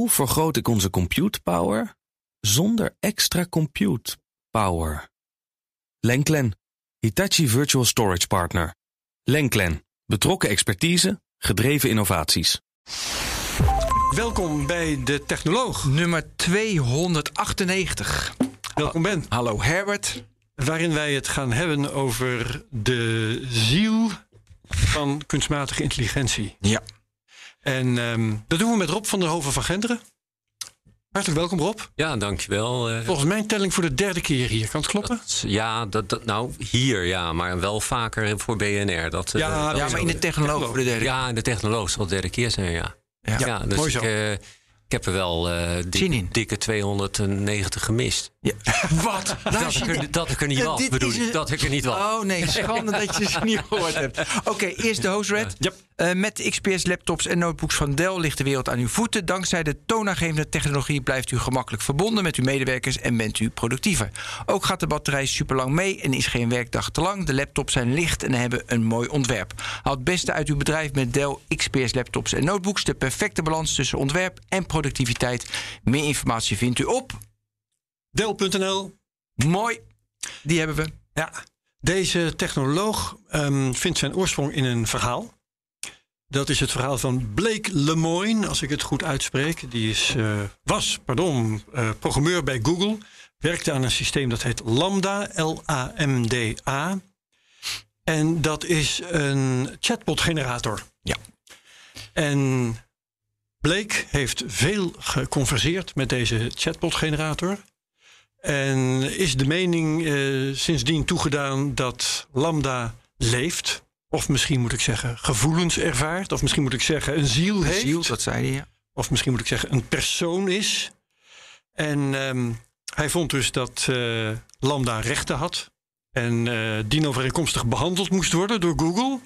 Hoe vergroot ik onze compute power zonder extra compute power? Lenklen, Hitachi Virtual Storage Partner. Lenklen, betrokken expertise, gedreven innovaties. Welkom bij De Technoloog. Nummer 298. Welkom Ben. Hallo Herbert. Waarin wij het gaan hebben over de ziel van kunstmatige intelligentie. Ja. En dat doen we met Rob van der Hoven van Genderen. Hartelijk welkom Rob. Ja, dankjewel. Volgens mijn telling voor de 3e keer hier. Kan het kloppen? Maar wel vaker voor BNR. Maar in de Technoloog voor de 3e keer. Ja, in de Technoloog zal het 3e keer zijn, ja. Ja, dus mooi zo. Ik heb er wel dikke 290 gemist. Ja. Wat? Dat ik er niet was, bedoel ik. Dat ik er niet was. Oh nee, schande dat je ze niet gehoord hebt. Oké, eerst de hoofdred. Yep. Met de XPS laptops en notebooks van Dell ligt de wereld aan uw voeten. Dankzij de toonaangevende technologie blijft u gemakkelijk verbonden met uw medewerkers en bent u productiever. Ook gaat de batterij superlang mee en is geen werkdag te lang. De laptops zijn licht en hebben een mooi ontwerp. Haal het beste uit uw bedrijf met Dell XPS laptops en notebooks. De perfecte balans tussen ontwerp en productiviteit. Meer informatie vindt u op Dell.nl. Mooi, die hebben we. Ja, deze technoloog vindt zijn oorsprong in een verhaal. Dat is het verhaal van Blake Lemoine, als ik het goed uitspreek. Die was programmeur bij Google. Werkte aan een systeem dat heet Lambda, L-A-M-D-A. En dat is een chatbot-generator. Ja. En Blake heeft veel geconverseerd met deze chatbot-generator. En is de mening sindsdien toegedaan dat Lambda leeft. Of misschien moet ik zeggen gevoelens ervaart. Of misschien moet ik zeggen een ziel heeft. Ziel, dat zei hij, ja. Of misschien moet ik zeggen een persoon is. En hij vond dus dat Lambda rechten had. En dienovereenkomstig behandeld moest worden door Google.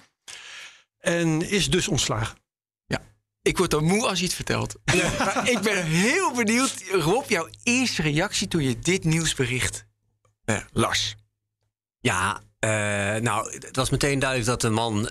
En is dus ontslagen. Ik word dan moe als je het vertelt. Ja. Maar ik ben heel benieuwd, Rob, jouw eerste reactie toen je dit nieuwsbericht las. Ja, het was meteen duidelijk dat de man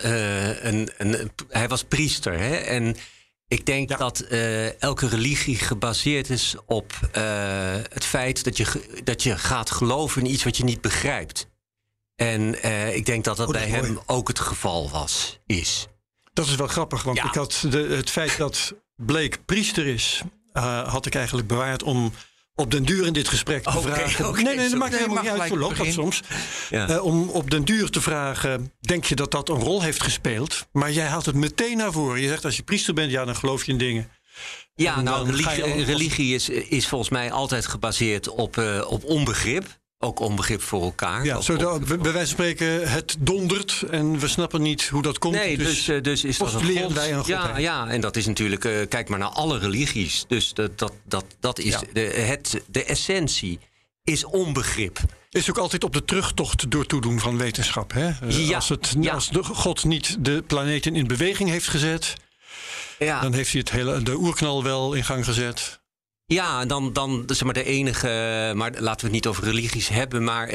hij was priester. Hè? En ik denk dat elke religie gebaseerd is op het feit dat je gaat geloven in iets wat je niet begrijpt. En ik denk dat dat bij hem ook het geval is. Dat is wel grappig, want ik had het feit dat Blake priester is, had ik eigenlijk bewaard om op den duur in dit gesprek te vragen. Nee, dat maakt helemaal niet uit. Verloopt dat soms. Ja. Om op den duur te vragen, denk je dat dat een rol heeft gespeeld? Maar jij haalt het meteen naar voren. Je zegt, als je priester bent, dan geloof je in dingen. Ja, religie is volgens mij altijd gebaseerd op onbegrip. Ook onbegrip voor elkaar. Ja, bij wijze van spreken, het dondert en we snappen niet hoe dat komt. Nee, dus is dat een god. Wij een god ja, en dat is natuurlijk, kijk maar naar alle religies. Dus dat is de essentie is onbegrip. Is ook altijd op de terugtocht door toedoen van wetenschap. Hè? Als de God niet de planeten in beweging heeft gezet, dan heeft hij de oerknal wel in gang gezet. Ja, dan zeg maar de enige, maar laten we het niet over religies hebben, maar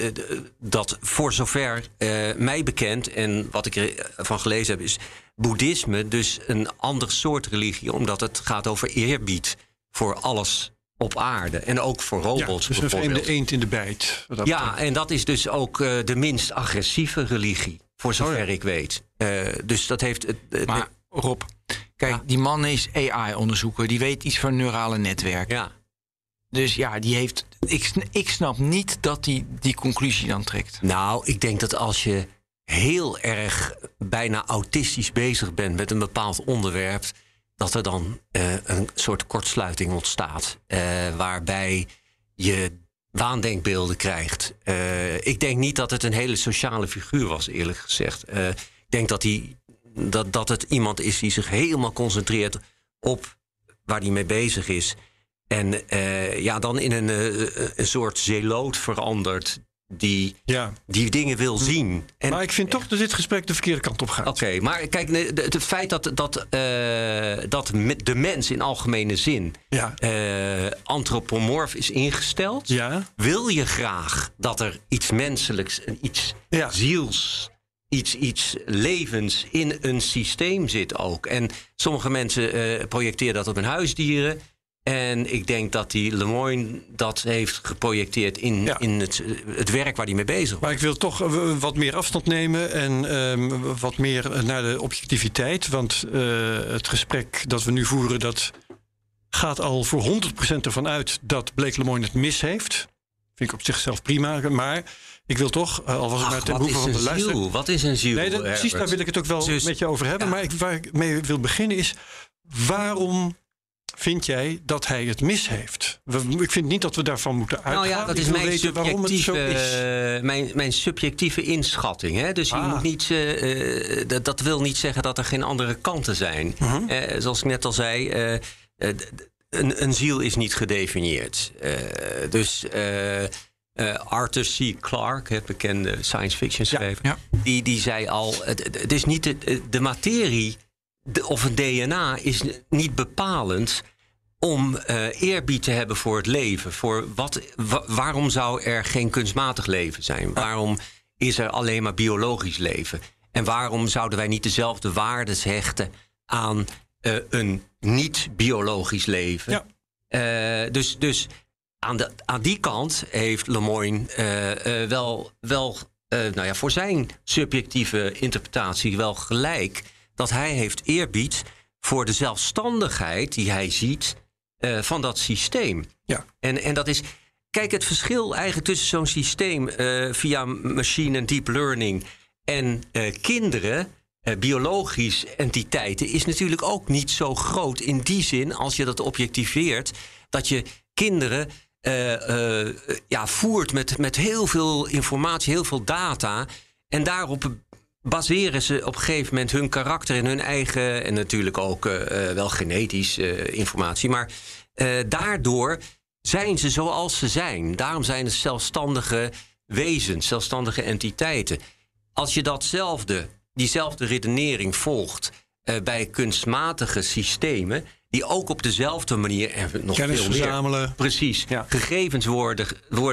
dat voor zover mij bekend en wat ik ervan gelezen heb, is boeddhisme dus een ander soort religie, omdat het gaat over eerbied voor alles op aarde en ook voor robots. Dus een vreemde eend in de bijt. En dat is dus ook de minst agressieve religie, voor zover ik weet. Dus dat heeft. Maar Rob, kijk, die man is AI-onderzoeker. Die weet iets van neurale netwerken. Ja. Dus die heeft. Ik snap niet dat hij die conclusie dan trekt. Nou, ik denk dat als je heel erg bijna autistisch bezig bent met een bepaald onderwerp, dat er dan een soort kortsluiting ontstaat. Waarbij je waandenkbeelden krijgt. Ik denk niet dat het een hele sociale figuur was, eerlijk gezegd. Ik denk dat het iemand is die zich helemaal concentreert op waar hij mee bezig is. En dan in een soort zeeloot verandert die dingen wil zien. Maar ik vind toch dat dit gesprek de verkeerde kant op gaat. Oké, maar kijk, het feit dat de mens in algemene zin antropomorf is ingesteld, wil je graag dat er iets menselijks, iets ziels, iets levens in een systeem zit ook. En sommige mensen projecteren dat op hun huisdieren. En ik denk dat die Lemoine dat heeft geprojecteerd in het werk waar hij mee bezig was. Maar ik wil toch wat meer afstand nemen en wat meer naar de objectiviteit. Want het gesprek dat we nu voeren, dat gaat al voor 100% ervan uit dat Blake Lemoine het mis heeft. Vind ik op zichzelf prima, maar ik wil toch, al was het maar ten behoeve van de luisteraar. Wat is een ziel? Nee, precies, daar wil ik het ook wel met je over hebben. Ja. Maar waar ik mee wil beginnen is, waarom vind jij dat hij het mis heeft? Ik vind niet dat we daarvan moeten uitgaan. Nou ja, dat is mijn subjectieve inschatting. Hè? Dus je moet niet, dat wil niet zeggen dat er geen andere kanten zijn. Zoals ik net al zei, een ziel is niet gedefinieerd. Arthur C. Clarke, bekende science fiction schrijver, die zei al, het is niet de materie of een DNA is niet bepalend om eerbied te hebben voor het leven. Voor waarom zou er geen kunstmatig leven zijn? Waarom is er alleen maar biologisch leven? En waarom zouden wij niet dezelfde waardes hechten aan een niet-biologisch leven? Ja. Dus aan die kant heeft Lemoine wel voor zijn subjectieve interpretatie wel gelijk, dat hij heeft eerbied voor de zelfstandigheid die hij ziet van dat systeem. Ja. En dat is, kijk, het verschil eigenlijk tussen zo'n systeem via machine en deep learning en kinderen, biologische entiteiten, is natuurlijk ook niet zo groot in die zin, als je dat objectiveert, dat je kinderen voert met heel veel informatie, heel veel data, en daarop baseren ze op een gegeven moment hun karakter en hun eigen, en natuurlijk ook wel genetisch informatie, maar daardoor zijn ze zoals ze zijn. Daarom zijn het zelfstandige wezens, zelfstandige entiteiten. Als je diezelfde redenering volgt bij kunstmatige systemen, die ook op dezelfde manier en nog kennis veel meer verzamelen. Precies. Ja. Gegevens worden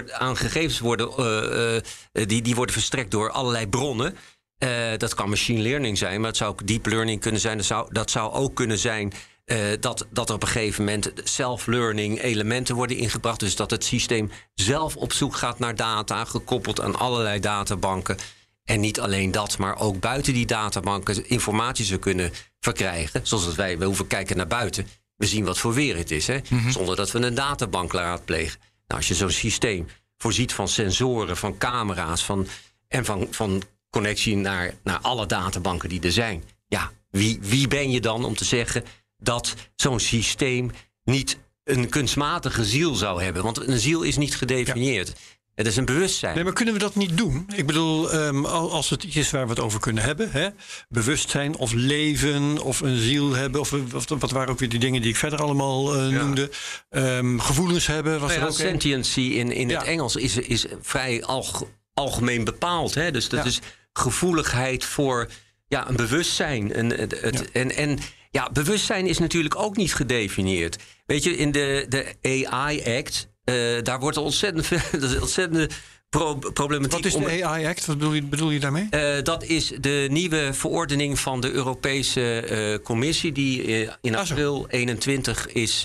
die worden verstrekt door allerlei bronnen. Dat kan machine learning zijn, maar het zou ook deep learning kunnen zijn. Dat zou ook kunnen zijn dat er op een gegeven moment self-learning elementen worden ingebracht. Dus dat het systeem zelf op zoek gaat naar data, gekoppeld aan allerlei databanken. En niet alleen dat, maar ook buiten die databanken informatie zou kunnen verkrijgen. Zoals dat we hoeven kijken naar buiten. We zien wat voor weer het is, hè? Zonder dat we een databank raadplegen. Nou, als je zo'n systeem voorziet van sensoren, van camera's, van connectie naar alle databanken die er zijn. Ja, wie ben je dan om te zeggen dat zo'n systeem niet een kunstmatige ziel zou hebben? Want een ziel is niet gedefinieerd. Ja. Het is een bewustzijn. Nee, maar kunnen we dat niet doen? Ik bedoel, als het iets is waar we het over kunnen hebben, hè? Bewustzijn of leven of een ziel hebben, of wat waren ook weer die dingen die ik verder allemaal noemde. Gevoelens hebben. Was er ook sentiency in het Engels is vrij algemeen bepaald. Hè? Dus dat is gevoeligheid voor een bewustzijn. En bewustzijn is natuurlijk ook niet gedefinieerd. Weet je, in de AI Act, daar wordt er ontzettende problematiek. Wat is de AI Act? Wat bedoel je daarmee? Dat is de nieuwe verordening van de Europese Commissie, die in april 21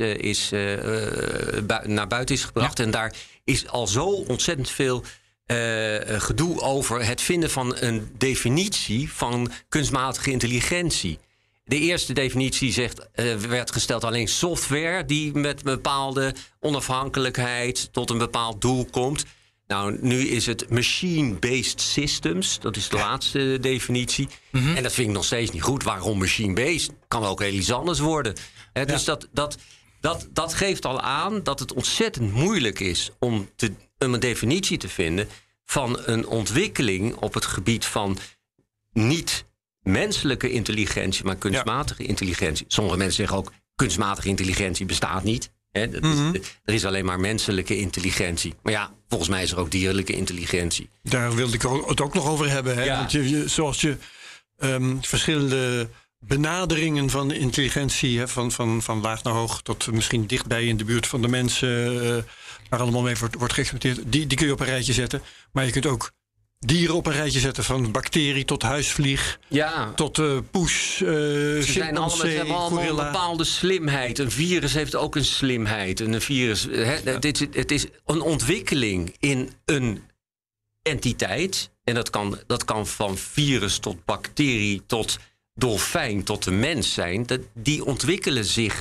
naar buiten is gebracht. Ja. En daar is al zo ontzettend veel gedoe over het vinden van een definitie van kunstmatige intelligentie. De eerste definitie werd gesteld alleen software die met een bepaalde onafhankelijkheid tot een bepaald doel komt. Nou, nu is het machine-based systems. Dat is de laatste definitie. En dat vind ik nog steeds niet goed. Waarom machine-based? Kan ook heel iets anders worden. Dus dat geeft al aan dat het ontzettend moeilijk is om een definitie te vinden van een ontwikkeling op het gebied van niet menselijke intelligentie, maar kunstmatige intelligentie. Sommige mensen zeggen ook, kunstmatige intelligentie bestaat niet. Hè? Er is alleen maar menselijke intelligentie. Maar ja, volgens mij is er ook dierlijke intelligentie. Daar wilde ik het ook nog over hebben. Hè? Ja. Want zoals je verschillende benaderingen van intelligentie, hè, van laag naar hoog tot misschien dichtbij in de buurt van de mensen, waar allemaal mee wordt geëxperimenteerd, die kun je op een rijtje zetten. Maar je kunt ook dieren op een rijtje zetten. Van bacterie tot huisvlieg, tot poes, ze hebben allemaal een bepaalde slimheid. Een virus heeft ook een slimheid. Het is een ontwikkeling in een entiteit. En dat kan van virus tot bacterie tot dolfijn tot de mens zijn. Die ontwikkelen zich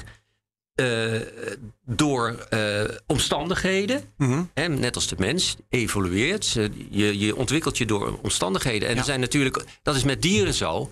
door omstandigheden. Mm-hmm. Net als de mens evolueert. Je ontwikkelt je door omstandigheden. En er zijn natuurlijk, dat is met dieren zo.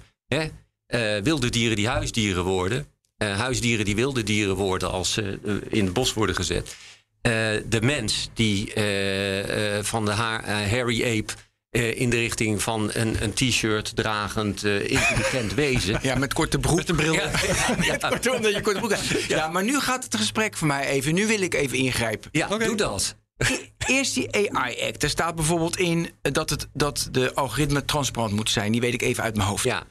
Wilde dieren die huisdieren worden. Huisdieren die wilde dieren worden als ze in het bos worden gezet. De mens die van de hairy ape in de richting van een t-shirt dragend intelligent wezen. Ja, met korte broek. Met een bril. Omdat je korte broek hebt. Ja, maar nu gaat het gesprek voor mij even. Nu wil ik even ingrijpen. Ja, doe dat. Eerst die AI-act. Er staat bijvoorbeeld in dat de algoritme transparant moet zijn. Die weet ik even uit mijn hoofd. Ja.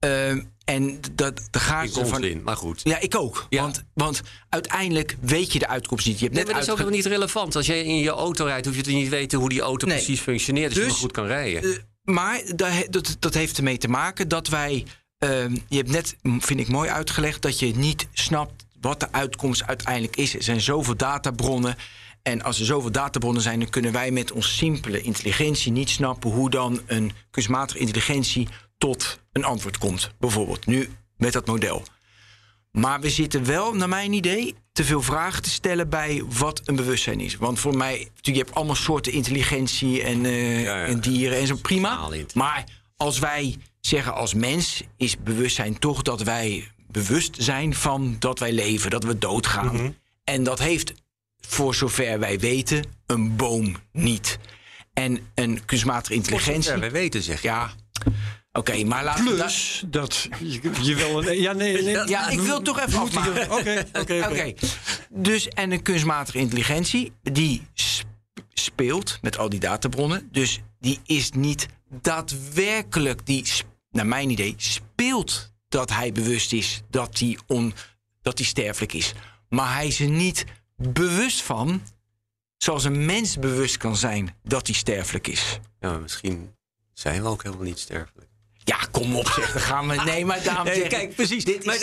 En daar gaat ze van. Maar goed. Ja, ik ook. Ja. Want uiteindelijk weet je de uitkomst niet. Maar dat is ook helemaal niet relevant. Als jij in je auto rijdt, hoef je te niet weten hoe die auto precies functioneert. Dus je maar goed kan rijden. Maar dat heeft ermee te maken dat wij. Je hebt net, vind ik mooi uitgelegd, dat je niet snapt wat de uitkomst uiteindelijk is. Er zijn zoveel databronnen. En als er zoveel databronnen zijn, dan kunnen wij met ons simpele intelligentie niet snappen hoe dan een kunstmatige intelligentie tot een antwoord komt. Bijvoorbeeld nu met dat model. Maar we zitten wel, naar mijn idee, te veel vragen te stellen bij wat een bewustzijn is. Want voor mij, je hebt allemaal soorten intelligentie en dieren en zo, prima. Maar als wij zeggen als mens is bewustzijn toch dat wij bewust zijn van dat wij leven, dat we doodgaan. Mm-hmm. En dat heeft, voor zover wij weten, een boom niet. En een kunstmatige intelligentie. Voor zover wij weten, zeg je. Ja. Oké, maar laten we dat je wel een. Ja, nee. Ja, ik wil toch even afmaken. Oké. Dus, en een kunstmatige intelligentie, die speelt met al die databronnen. Dus die is niet daadwerkelijk, naar mijn idee, speelt dat hij bewust is dat hij sterfelijk is. Maar hij is er niet bewust van, zoals een mens bewust kan zijn dat hij sterfelijk is. Ja, maar misschien zijn we ook helemaal niet sterfelijk. Ja, kom op, zeg. Dan gaan we. Nee, maar daarom zeg kijk, precies.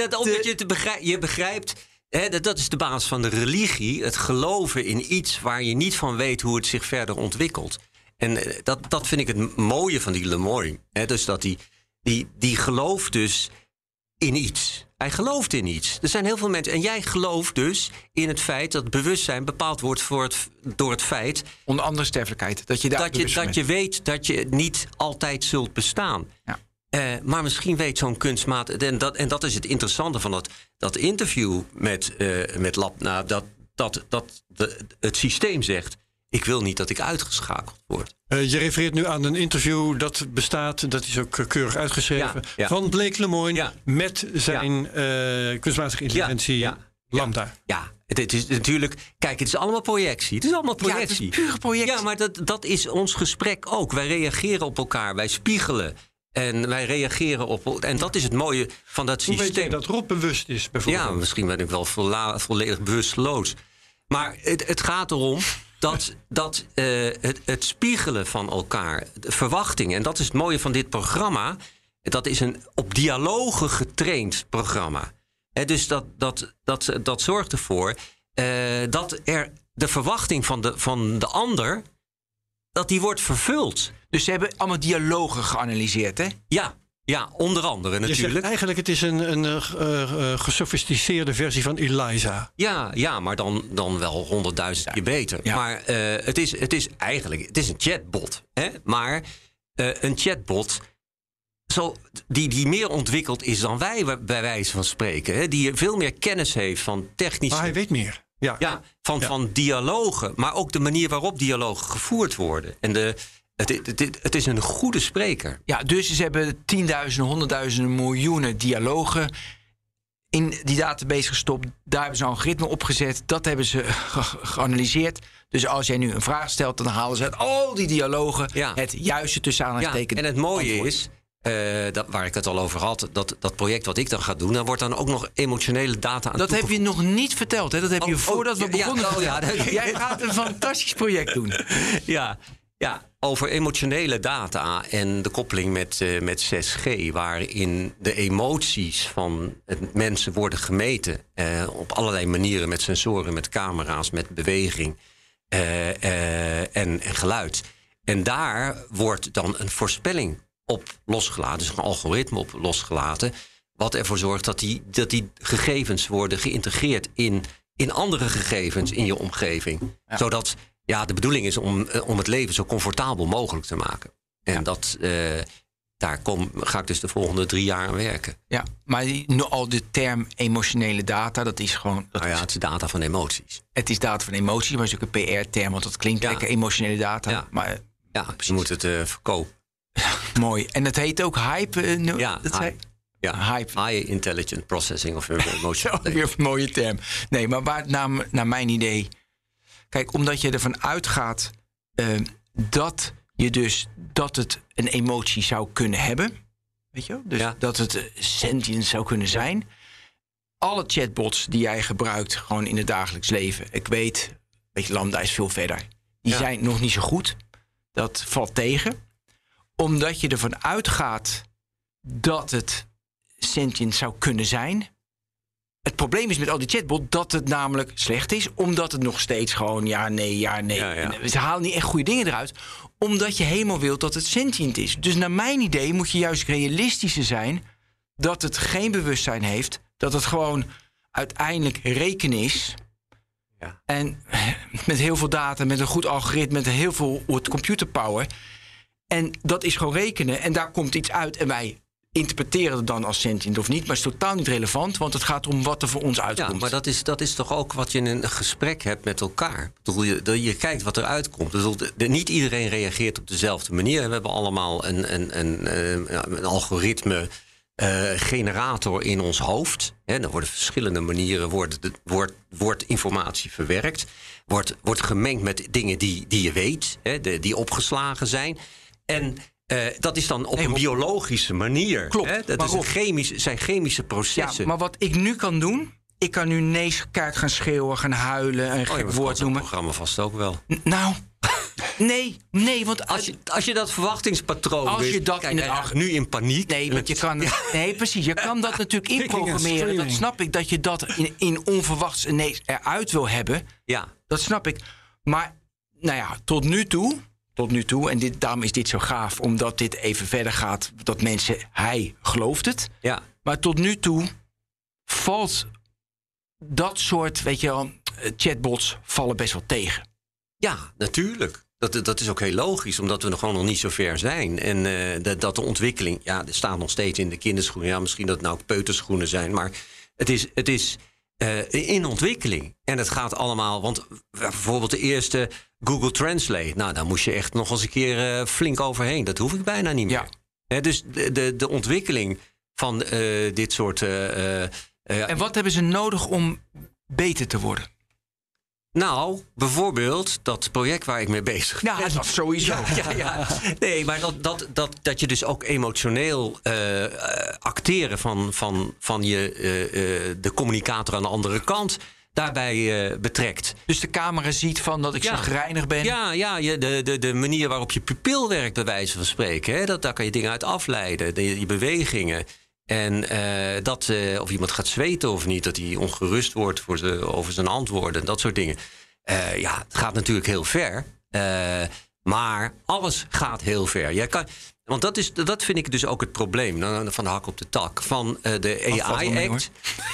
Je begrijpt. Dat is de basis van de religie. Het geloven in iets waar je niet van weet hoe het zich verder ontwikkelt. En dat vind ik het mooie van die Lemoyne. Dus dat die gelooft dus in iets. Hij gelooft in iets. Er zijn heel veel mensen. En jij gelooft dus in het feit dat bewustzijn bepaald wordt door het feit. Onder andere sterfelijkheid. Dat je weet dat je niet altijd zult bestaan. Ja. Maar misschien weet zo'n kunstmaat. En dat is het interessante van dat interview met Labna. Dat het systeem zegt. Ik wil niet dat ik uitgeschakeld word. Je refereert nu aan een interview dat bestaat. Dat is ook keurig uitgeschreven. Ja. Van Blake Lemoyne met zijn kunstmatige intelligentie Lambda. Ja, het is natuurlijk. Kijk, het is allemaal projectie. Het is allemaal projectie. Ja, het is pure projectie. Ja, maar dat is ons gesprek ook. Wij reageren op elkaar. Wij spiegelen. En wij reageren op. En dat is het mooie van dat systeem. Hoe weet je dat Rob bewust is, bijvoorbeeld? Ja, misschien ben ik wel volledig bewusteloos. Maar het gaat erom dat het spiegelen van elkaar, de verwachtingen. En dat is het mooie van dit programma. Dat is een op dialogen getraind programma. Dus dat zorgt ervoor dat er de verwachting van de ander, dat die wordt vervuld. Dus ze hebben allemaal dialogen geanalyseerd, hè? Ja, onder andere natuurlijk. Je zegt eigenlijk het is een gesofisticeerde versie van Eliza. Ja, maar dan wel 100.000 keer beter. Ja. Maar het is eigenlijk een chatbot. Hè? Maar een chatbot die meer ontwikkeld is dan wij, bij wijze van spreken. Hè? Die veel meer kennis heeft van technische. Maar hij weet meer. Van dialogen. Maar ook de manier waarop dialogen gevoerd worden. En het is een goede spreker. Ja, dus ze hebben tienduizenden, honderdduizenden, miljoenen dialogen in die database gestopt. Daar hebben ze een algoritme opgezet. Dat hebben ze geanalyseerd. Dus als jij nu een vraag stelt, dan halen ze uit al die dialogen het juiste tussen aanhalingstekens. En het mooie is, waar ik het al over had, dat project wat ik dan ga doen, dan wordt dan ook nog emotionele data aan toegevoegd. Dat heb je nog niet verteld, hè? Dat heb je voordat we begonnen. Jij gaat een fantastisch project doen. Ja, over emotionele data en de koppeling met 6G... waarin de emoties van mensen worden gemeten... op allerlei manieren met sensoren, met camera's, met beweging en geluid. En daar wordt dan een voorspelling op losgelaten, dus een algoritme op losgelaten... wat ervoor zorgt dat die gegevens worden geïntegreerd in andere gegevens in je omgeving. Ja. Zodat de bedoeling is om het leven zo comfortabel mogelijk te maken. En daar ga ik dus de volgende 3 jaar aan werken. Ja, maar al de term emotionele data, dat is gewoon... het is data van emoties. Het is data van emoties, maar het is ook een PR-term... want dat klinkt lekker, emotionele data. Ja, maar, je moet het verkopen. Mooi. En dat heet ook hype? Hype. Ja, hype. High Intelligent Processing of Emotional Data. Weer een mooie term. Nee, maar waar naar mijn idee... Kijk, omdat je ervan uitgaat dat het een emotie zou kunnen hebben. Weet je wel? Dus dat het sentient zou kunnen zijn. Alle chatbots die jij gebruikt gewoon in het dagelijks leven. Ik weet, Lambda is veel verder. Die zijn nog niet zo goed. Dat valt tegen. Omdat je ervan uitgaat dat het sentient zou kunnen zijn. Het probleem is met al die chatbot dat het namelijk slecht is. Omdat het nog steeds gewoon ja, nee. Ze halen niet echt goede dingen eruit. Omdat je helemaal wilt dat het sentient is. Dus naar mijn idee moet je juist realistischer zijn. Dat het geen bewustzijn heeft. Dat het gewoon uiteindelijk rekenen is. Ja. En met heel veel data, met een goed algoritme, met heel veel computerpower. En dat is gewoon rekenen. En daar komt iets uit. En wij interpreteren het dan als sentient of niet. Maar het is totaal niet relevant. Want het gaat om wat er voor ons uitkomt. Ja, maar dat is toch ook wat je in een gesprek hebt met elkaar. Je kijkt wat er uitkomt. Niet iedereen reageert op dezelfde manier. We hebben allemaal een algoritme generator in ons hoofd. Er worden verschillende manieren wordt informatie verwerkt. Wordt gemengd met dingen die je weet. Die opgeslagen zijn. En dat is dan op een biologische manier. Klopt. Dat zijn chemische processen. Ja, maar wat ik nu kan doen... Ik kan nu neeskijk gaan schreeuwen, gaan huilen... een gek woord noemen. Dat programma vast ook wel. Nou... Nee, want als je dat verwachtingspatroon... Als je dat nu in paniek... Nee, want je kan... Nee, precies. Je kan dat natuurlijk inprogrammeren. Dat snap ik, dat je dat in onverwachts ineens eruit wil hebben. Ja. Dat snap ik. Maar, tot nu toe... en daarom is dit zo gaaf, omdat dit even verder gaat... dat mensen, hij gelooft het. Ja. Maar tot nu toe valt dat soort, chatbots vallen best wel tegen. Ja, natuurlijk. Dat is ook heel logisch, omdat we gewoon nog niet zo ver zijn. En dat de ontwikkeling, er staat nog steeds in de kinderschoenen. Ja, misschien dat het nou ook peuterschoenen zijn. Maar het is in ontwikkeling. En het gaat allemaal, want bijvoorbeeld de eerste Google Translate... daar moest je echt nog eens een keer flink overheen. Dat hoef ik bijna niet meer. Ja. Dus de ontwikkeling van dit soort... En wat hebben ze nodig om beter te worden? Nou, bijvoorbeeld dat project waar ik mee bezig ben. Ja, dat sowieso. Ja. Nee, maar dat je dus ook emotioneel acteren van de communicator aan de andere kant daarbij betrekt. Dus de camera ziet van dat ik chagrijnig ben? Ja, de manier waarop je pupil werkt, bij wijze van spreken. Hè, daar kan je dingen uit afleiden, die bewegingen. En of iemand gaat zweten of niet, dat hij ongerust wordt over zijn antwoorden, dat soort dingen. Het gaat natuurlijk heel ver. Maar alles gaat heel ver. Want dat vind ik dus ook het probleem, van de hak op de tak, van de AI Act.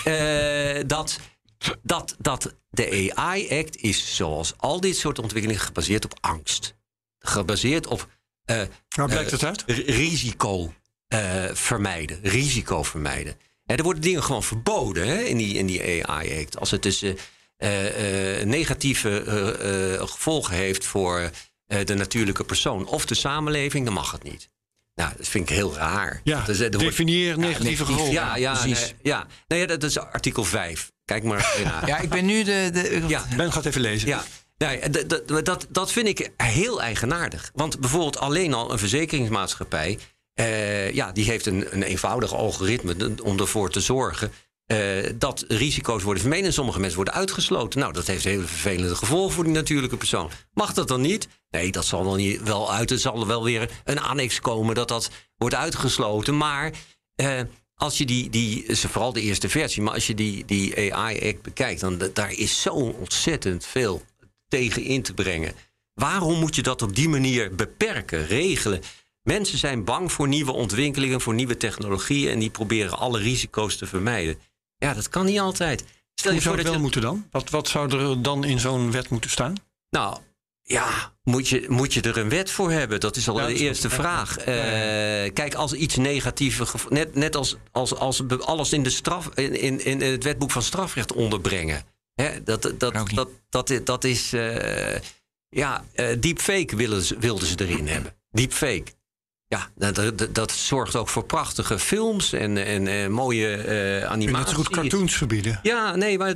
Dat de AI Act is, zoals al dit soort ontwikkelingen, gebaseerd op angst. Gebaseerd op waar blijkt het uit? Risico vermijden. Er worden dingen gewoon verboden in die AI Act. Als het dus negatieve gevolgen heeft voor de natuurlijke persoon of de samenleving, dan mag het niet. Nou, dat vind ik heel raar. Ja, definieer negatieve gevolgen. Precies. Dat is artikel 5. Kijk maar. Ja, ik ben nu Ben gaat even lezen. Ja. Dat vind ik heel eigenaardig. Want bijvoorbeeld alleen al een verzekeringsmaatschappij... die heeft een eenvoudig algoritme om ervoor te zorgen dat risico's worden vermeden en sommige mensen worden uitgesloten. Nou, dat heeft hele vervelende gevolgen voor die natuurlijke persoon. Mag dat dan niet? Nee, dat zal dan niet wel uit. Er zal wel weer een annex komen dat wordt uitgesloten. Maar als je vooral de eerste versie, maar als je die AI-act bekijkt, dan daar is zo ontzettend veel tegen in te brengen. Waarom moet je dat op die manier beperken, regelen? Mensen zijn bang voor nieuwe ontwikkelingen, voor nieuwe technologieën en die proberen alle risico's te vermijden. Ja, dat kan niet altijd. Stel Hoe je voor zou het dat wel moeten dan? Wat zou er dan in zo'n wet moeten staan? Nou, ja, moet je er een wet voor hebben? Dat is al de eerste vraag. Kijk, als iets negatieve... Net als alles in in het wetboek van strafrecht onderbrengen. Hè, dat is... deepfake wilden ze erin hebben. Deepfake. Ja, dat zorgt ook voor prachtige films en mooie animaties. Kun je net zo goed cartoons verbieden? Ja, nee, maar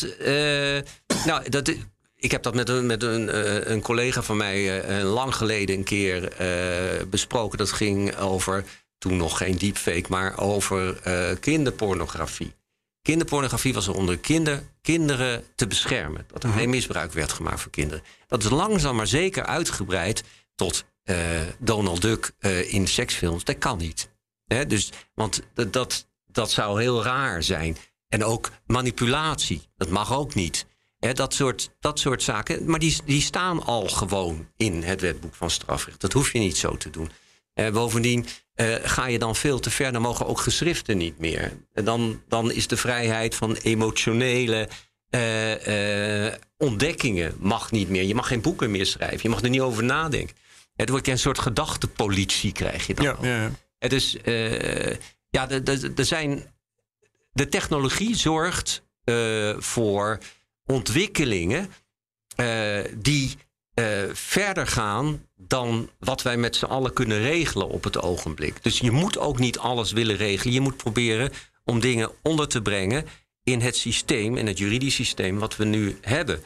ik heb dat met een collega van mij lang geleden een keer besproken. Dat ging over, toen nog geen deepfake, maar over kinderpornografie. Kinderpornografie was er onder kinderen te beschermen. Dat er geen misbruik werd gemaakt voor kinderen. Dat is langzaam maar zeker uitgebreid tot Donald Duck in seksfilms. Dat kan niet. Want dat zou heel raar zijn. En ook manipulatie, dat mag ook niet. Dat soort zaken, maar die staan al gewoon in het wetboek van strafrecht. Dat hoef je niet zo te doen. Bovendien ga je dan veel te ver, dan mogen ook geschriften niet meer. En dan is de vrijheid van emotionele ontdekkingen mag niet meer. Je mag geen boeken meer schrijven, je mag er niet over nadenken. Het wordt een soort gedachtepolitie krijg je dan. Ja. Dus de technologie zorgt voor ontwikkelingen die verder gaan dan wat wij met z'n allen kunnen regelen op het ogenblik. Dus je moet ook niet alles willen regelen. Je moet proberen om dingen onder te brengen in het systeem, in het juridisch systeem wat we nu hebben.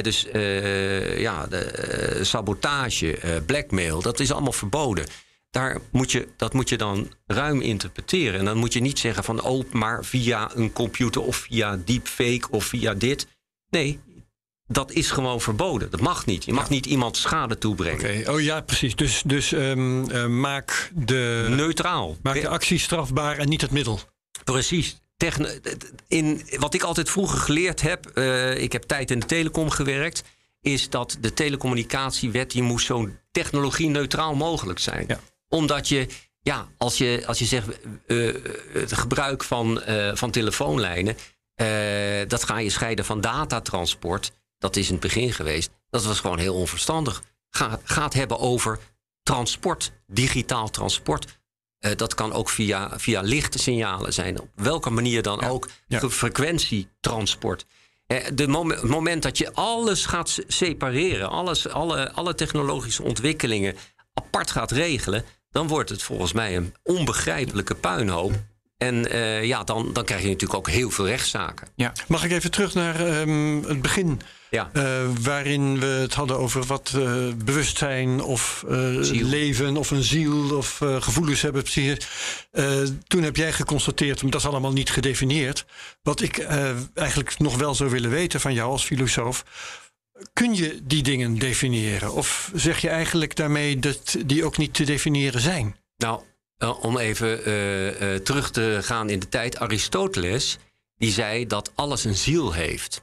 De sabotage, blackmail, dat is allemaal verboden. Dat moet je dan ruim interpreteren. En dan moet je niet zeggen van maar via een computer of via deepfake of via dit. Nee, dat is gewoon verboden. Dat mag niet. Je mag niet iemand schade toebrengen. Oké. Oh ja, precies. Dus maak neutraal. Maak de actie strafbaar en niet het middel. Precies. Wat ik altijd vroeger geleerd heb, ik heb tijd in de telecom gewerkt, is dat de telecommunicatiewet die moest zo technologie-neutraal mogelijk zijn. Ja. Omdat als je zegt het gebruik van telefoonlijnen, dat ga je scheiden van datatransport. Dat is in het begin geweest. Dat was gewoon heel onverstandig. Gaat hebben over transport, digitaal transport. Dat kan ook via lichte signalen zijn. Op welke manier dan ook. Frequentietransport. Het moment dat je alles gaat separeren, alle technologische ontwikkelingen apart gaat regelen, dan wordt het volgens mij een onbegrijpelijke puinhoop. En dan krijg je natuurlijk ook heel veel rechtszaken. Ja. Mag ik even terug naar het begin? Ja. Waarin we het hadden over wat bewustzijn of leven of een ziel of gevoelens hebben. Toen heb jij geconstateerd, dat is allemaal niet gedefinieerd. Wat ik eigenlijk nog wel zou willen weten van jou als filosoof. Kun je die dingen definiëren? Of zeg je eigenlijk daarmee dat die ook niet te definiëren zijn? Nou, om even terug te gaan in de tijd. Aristoteles, die zei dat alles een ziel heeft.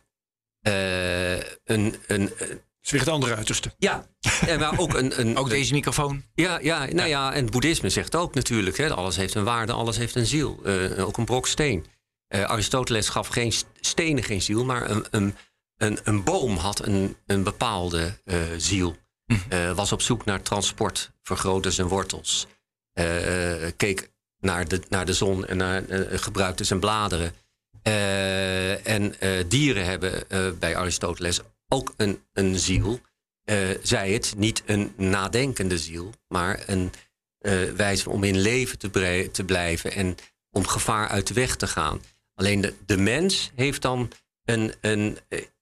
Het is weer het andere uiterste. Ja, maar ook ook deze microfoon. Ja, en het boeddhisme zegt ook natuurlijk. Alles heeft een waarde, alles heeft een ziel. Ook een brok steen. Aristoteles gaf geen stenen geen ziel, maar een boom had een bepaalde ziel. Was op zoek naar transport, vergrootte zijn wortels. Keek naar de zon en gebruikte zijn bladeren. Dieren hebben bij Aristoteles ook een ziel. Zij het niet een nadenkende ziel, maar een wijze om in leven te blijven en om gevaar uit de weg te gaan. Alleen de mens heeft dan een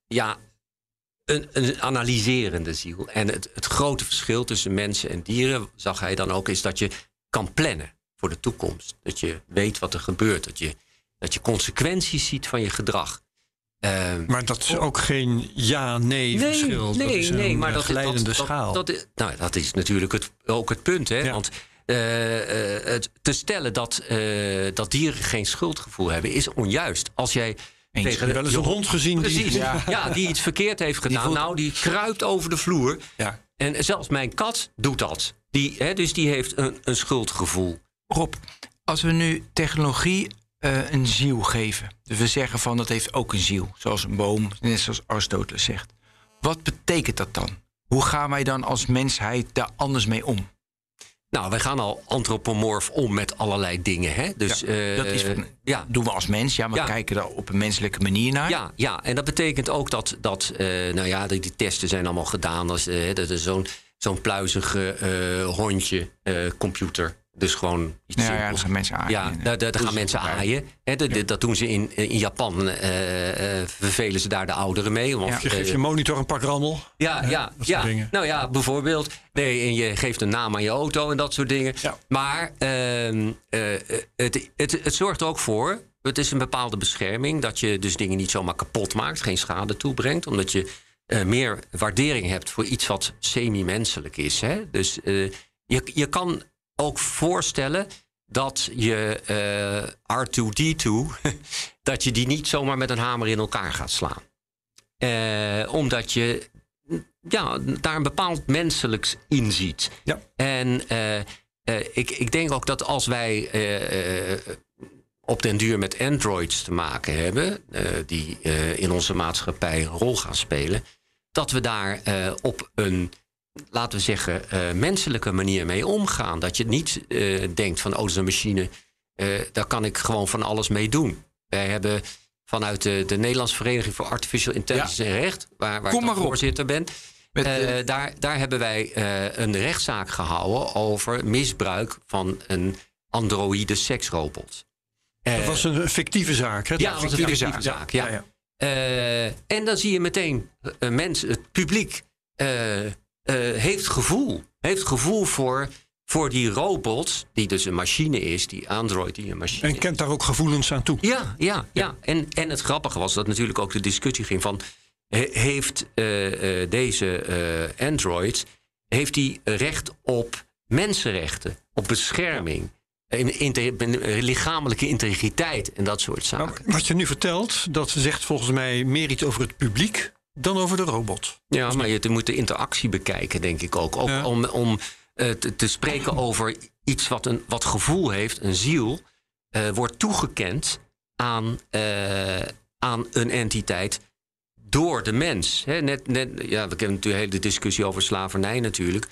analyserende ziel. En het grote verschil tussen mensen en dieren, zag hij dan ook, is dat je kan plannen voor de toekomst. Dat je weet wat er gebeurt. Dat je consequenties ziet van je gedrag. Maar dat is ook geen ja-nee verschil. Dat is een maar dat glijdende schaal. Dat is natuurlijk ook het punt. Hè? Ja. Want te stellen dat dieren geen schuldgevoel hebben, is onjuist. Als jij tegen wel eens een hond gezien precies, die iets verkeerd heeft gedaan. Die kruipt over de vloer. Ja. En zelfs mijn kat doet dat. Dus die heeft een schuldgevoel. Rob, als we nu technologie een ziel geven. Dus we zeggen van dat heeft ook een ziel. Zoals een boom, net zoals Aristoteles zegt. Wat betekent dat dan? Hoe gaan wij dan als mensheid daar anders mee om? Nou, wij gaan al antropomorf om met allerlei dingen. Hè? Dus, dat doen we als mens. Ja, maar kijken daar op een menselijke manier naar. Ja, en dat betekent ook dat die testen zijn allemaal gedaan. Dat is zo'n pluizige hondje, computer. Dus gewoon iets simpels. Daar gaan mensen aaien. Ja, daar gaan mensen aaien. Dat doen ze in Japan. Vervelen ze daar de ouderen mee. Want, je geeft je monitor een pak rammel. Dingen. Nou ja, bijvoorbeeld. Nee, en je geeft een naam aan je auto en dat soort dingen. Ja. Maar het zorgt er ook voor. Het is een bepaalde bescherming. Dat je dus dingen niet zomaar kapot maakt. Geen schade toebrengt. Omdat je meer waardering hebt voor iets wat semi-menselijk is. Hè? Dus je kan ook voorstellen dat je R2-D2... dat je die niet zomaar met een hamer in elkaar gaat slaan. Omdat je daar een bepaald menselijks in ziet. Ja. En ik denk ook dat als wij op den duur met androids te maken hebben... die in onze maatschappij een rol gaan spelen... dat we daar op een, laten we zeggen, menselijke manier mee omgaan. Dat je niet denkt van, dat is een machine, daar kan ik gewoon van alles mee doen. Wij hebben vanuit de Nederlandse Vereniging voor Artificial Intelligence en Recht, waar ik voorzitter ben, daar hebben wij een rechtszaak gehouden over misbruik van een androïde seksrobot. Dat was een fictieve zaak, hè? Ja, dat was een fictieve zaak. Ja. En dan zie je meteen, het publiek heeft gevoel voor die robot, die dus een machine is, die android die een machine is. En kent daar ook gevoelens aan toe. Ja. En het grappige was dat natuurlijk ook de discussie ging van, heeft deze android, heeft die recht op mensenrechten, op bescherming, lichamelijke integriteit en dat soort zaken. Nou, wat je nu vertelt, dat zegt volgens mij meer iets over het publiek dan over de robot. Ja, maar je moet de interactie bekijken, denk ik ook. Ook om te spreken over iets wat gevoel heeft, een ziel, wordt toegekend aan een entiteit door de mens. Hè? We kennen natuurlijk de hele discussie over slavernij natuurlijk.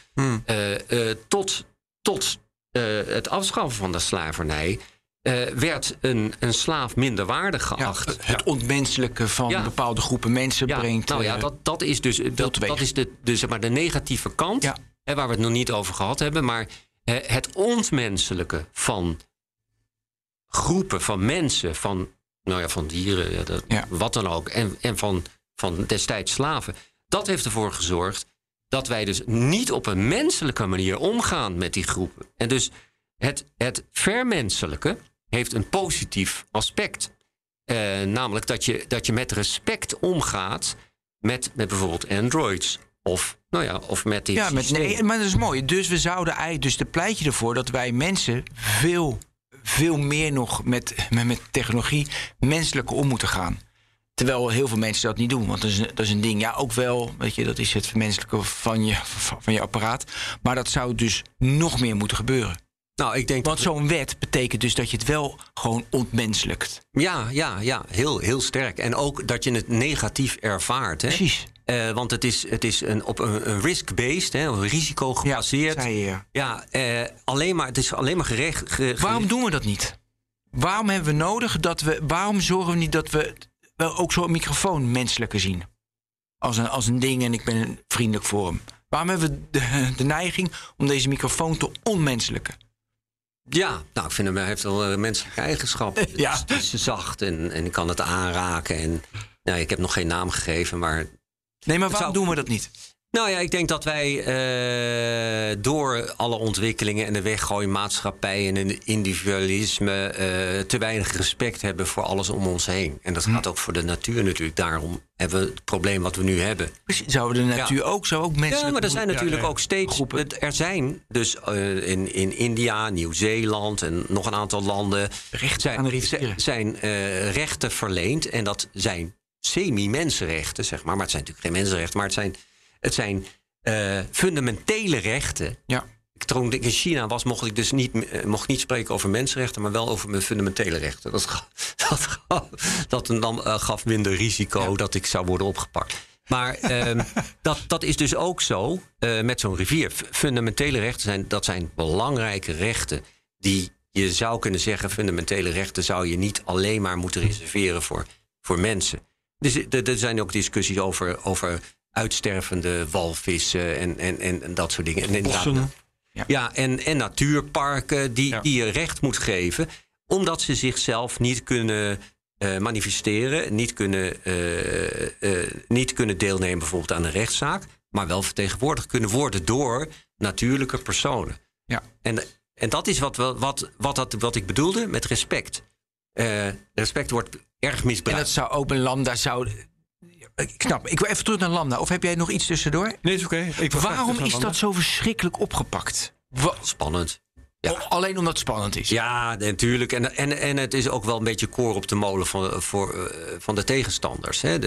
Tot het afschaffen van de slavernij werd een slaaf minder waardig geacht. Ja, het ontmenselijke van bepaalde groepen mensen brengt. Nou ja, dat is dus dat is de zeg maar de negatieve kant, waar we het nog niet over gehad hebben. Maar het ontmenselijke van groepen, van mensen, van dieren, wat dan ook, en van destijds slaven. Dat heeft ervoor gezorgd dat wij dus niet op een menselijke manier omgaan met die groepen. En dus het vermenselijke heeft een positief aspect. Namelijk dat je met respect omgaat met bijvoorbeeld androids. Of met dit systeem. Maar dat is mooi. Dus we zouden eigenlijk, dus pleit je ervoor dat wij mensen veel meer nog met technologie menselijker om moeten gaan. Terwijl heel veel mensen dat niet doen. Want dat is een ding. Ja, ook wel. Weet je, dat is het vermenselijken van je apparaat. Maar dat zou dus nog meer moeten gebeuren. Nou, ik denk want zo'n wet betekent dus dat je het wel gewoon ontmenselijkt. Ja. Heel sterk. En ook dat je het negatief ervaart. Hè? Precies. Want het is op een risk-based, een risico gebaseerd. Ja, zei je. Het is alleen maar gerecht. Waarom doen we dat niet? Waarom hebben we nodig waarom zorgen we niet dat we wel ook zo'n microfoon menselijker zien? Als een ding en ik ben vriendelijk voor hem. Waarom hebben we de neiging om deze microfoon te onmenselijken? Ja, nou, ik vind hij heeft wel menselijke eigenschappen. Het is zacht en ik kan het aanraken. En ik heb nog geen naam gegeven, maar... Nee, maar waarom doen we dat niet? Nou ja, ik denk dat wij door alle ontwikkelingen en de weggooimaatschappij en het individualisme te weinig respect hebben voor alles om ons heen. En dat gaat ook voor de natuur natuurlijk. Daarom hebben we het probleem wat we nu hebben. Zouden de natuur ook mensen... Ja, maar er zijn natuurlijk ook steeds groepen. Er zijn dus in India, Nieuw-Zeeland en nog een aantal landen zijn rechten verleend. En dat zijn semi-mensenrechten, zeg maar. Maar het zijn natuurlijk geen mensenrechten, maar het zijn fundamentele rechten. Ja. Toen ik in China was, mocht ik dus mocht niet spreken over mensenrechten, maar wel over mijn fundamentele rechten. Dat gaf minder risico dat ik zou worden opgepakt. Maar dat is dus ook zo met zo'n rivier. Fundamentele rechten zijn belangrijke rechten die je zou kunnen zeggen, fundamentele rechten zou je niet alleen maar moeten reserveren voor mensen. Dus er zijn ook discussies over uitstervende walvissen en dat soort dingen. En natuurparken die je recht moet geven, omdat ze zichzelf niet kunnen manifesteren, niet kunnen deelnemen bijvoorbeeld aan een rechtszaak, maar wel vertegenwoordigd kunnen worden door natuurlijke personen. Ja. En dat is wat ik bedoelde met respect. Respect wordt erg misbruikt. En dat zou ook een Lambda Ik snap. Ik wil even terug naar Lambda. Of heb jij nog iets tussendoor? Nee, is oké. Waarom is dat zo verschrikkelijk opgepakt? Spannend. Ja. Alleen omdat het spannend is. Ja, natuurlijk. En het is ook wel een beetje koor op de molen van de tegenstanders. Hè?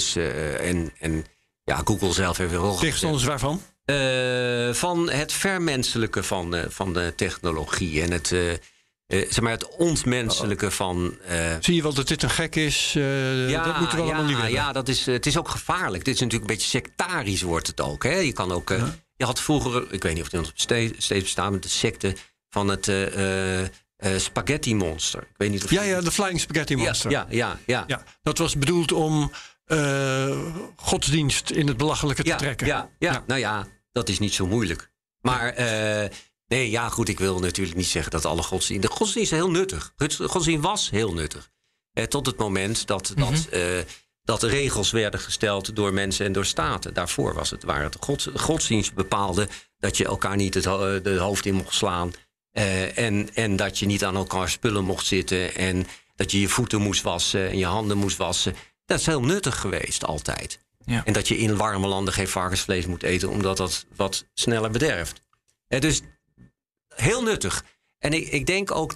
Google zelf heeft wel... Tegenstanders waarvan? Van het vermenselijke van de technologie en het ontmenselijke van... Zie je wel dat dit een gek is? Dat moeten we allemaal niet willen. Ja, het is ook gevaarlijk. Dit is natuurlijk een beetje sectarisch wordt het ook. Hè? Je kan ook... Je had vroeger, ik weet niet of die nog steeds bestaan, met de secte van het Spaghetti Monster. Ik weet niet of de Flying Spaghetti Monster. Ja. Dat was bedoeld om godsdienst in het belachelijke te trekken. Nou ja, dat is niet zo moeilijk. Maar nee, ja goed, ik wil natuurlijk niet zeggen dat alle godsdienst... De godsdienst is heel nuttig. De godsdienst was heel nuttig. Tot het moment dat de regels werden gesteld door mensen en door staten. Daarvoor waren het godsdienst bepaalde dat je elkaar niet de hoofd in mocht slaan. En dat je niet aan elkaar spullen mocht zitten. En dat je je voeten moest wassen en je handen moest wassen. Dat is heel nuttig geweest altijd. Ja. En dat je in warme landen geen varkensvlees moet eten, omdat dat wat sneller bederft. Dus heel nuttig. En ik denk ook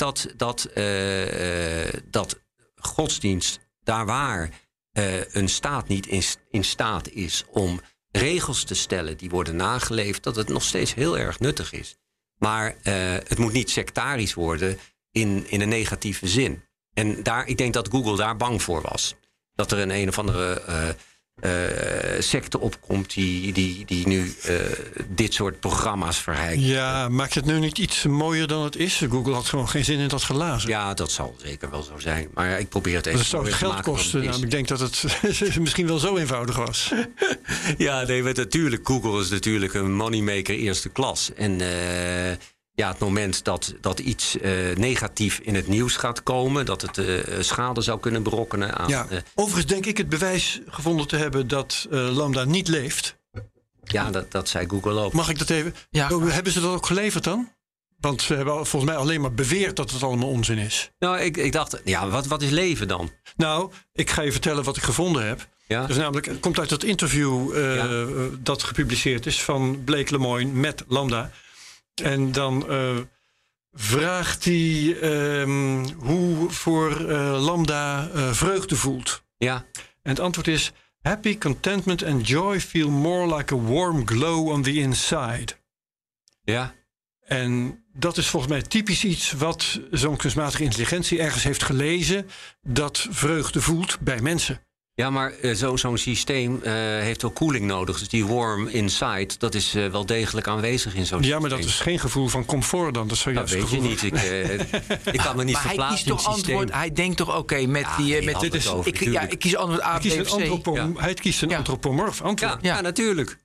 dat godsdienst, daar waar een staat niet in staat is om regels te stellen die worden nageleefd, dat het nog steeds heel erg nuttig is. Maar het moet niet sectarisch worden in een negatieve zin. En ik denk dat Google daar bang voor was. Dat er een of andere secte opkomt die nu dit soort programma's verrijkt. Ja, maakt het nu niet iets mooier dan het is? Google had gewoon geen zin in dat glazen. Ja, dat zal zeker wel zo zijn. Maar ik probeer het even dat zou het geld kosten. Nou, ik denk dat het misschien wel zo eenvoudig was. Ja, nee, natuurlijk. Google is natuurlijk een moneymaker eerste klas. En het moment dat iets negatief in het nieuws gaat komen, dat het schade zou kunnen berokkenen aan... Overigens denk ik het bewijs gevonden te hebben dat Lambda niet leeft. Ja, dat zei Google ook. Mag ik dat even? Ja. Hebben ze dat ook geleverd dan? Want ze hebben volgens mij alleen maar beweerd dat het allemaal onzin is. Nou, ik dacht, wat is leven dan? Nou, ik ga je vertellen wat ik gevonden heb. Ja? Dus namelijk, het komt uit het interview dat gepubliceerd is van Blake Lemoine met Lambda. En dan vraagt hij hoe voor Lambda vreugde voelt. Ja. En het antwoord is: happy, contentment and joy feel more like a warm glow on the inside. Ja. En dat is volgens mij typisch iets wat zo'n kunstmatige intelligentie ergens heeft gelezen, dat vreugde voelt bij mensen. Ja, maar zo'n systeem heeft wel koeling nodig. Dus die warm inside, dat is wel degelijk aanwezig in zo'n systeem. Ja, maar dat is geen gevoel van comfort dan. Dat is juist weet je niet. Ik kan me niet verplaatsen in het systeem. Hij denkt toch, oké, ik kies antwoord A, B of C. Hij kiest een antropomorf antwoord. Ja, natuurlijk.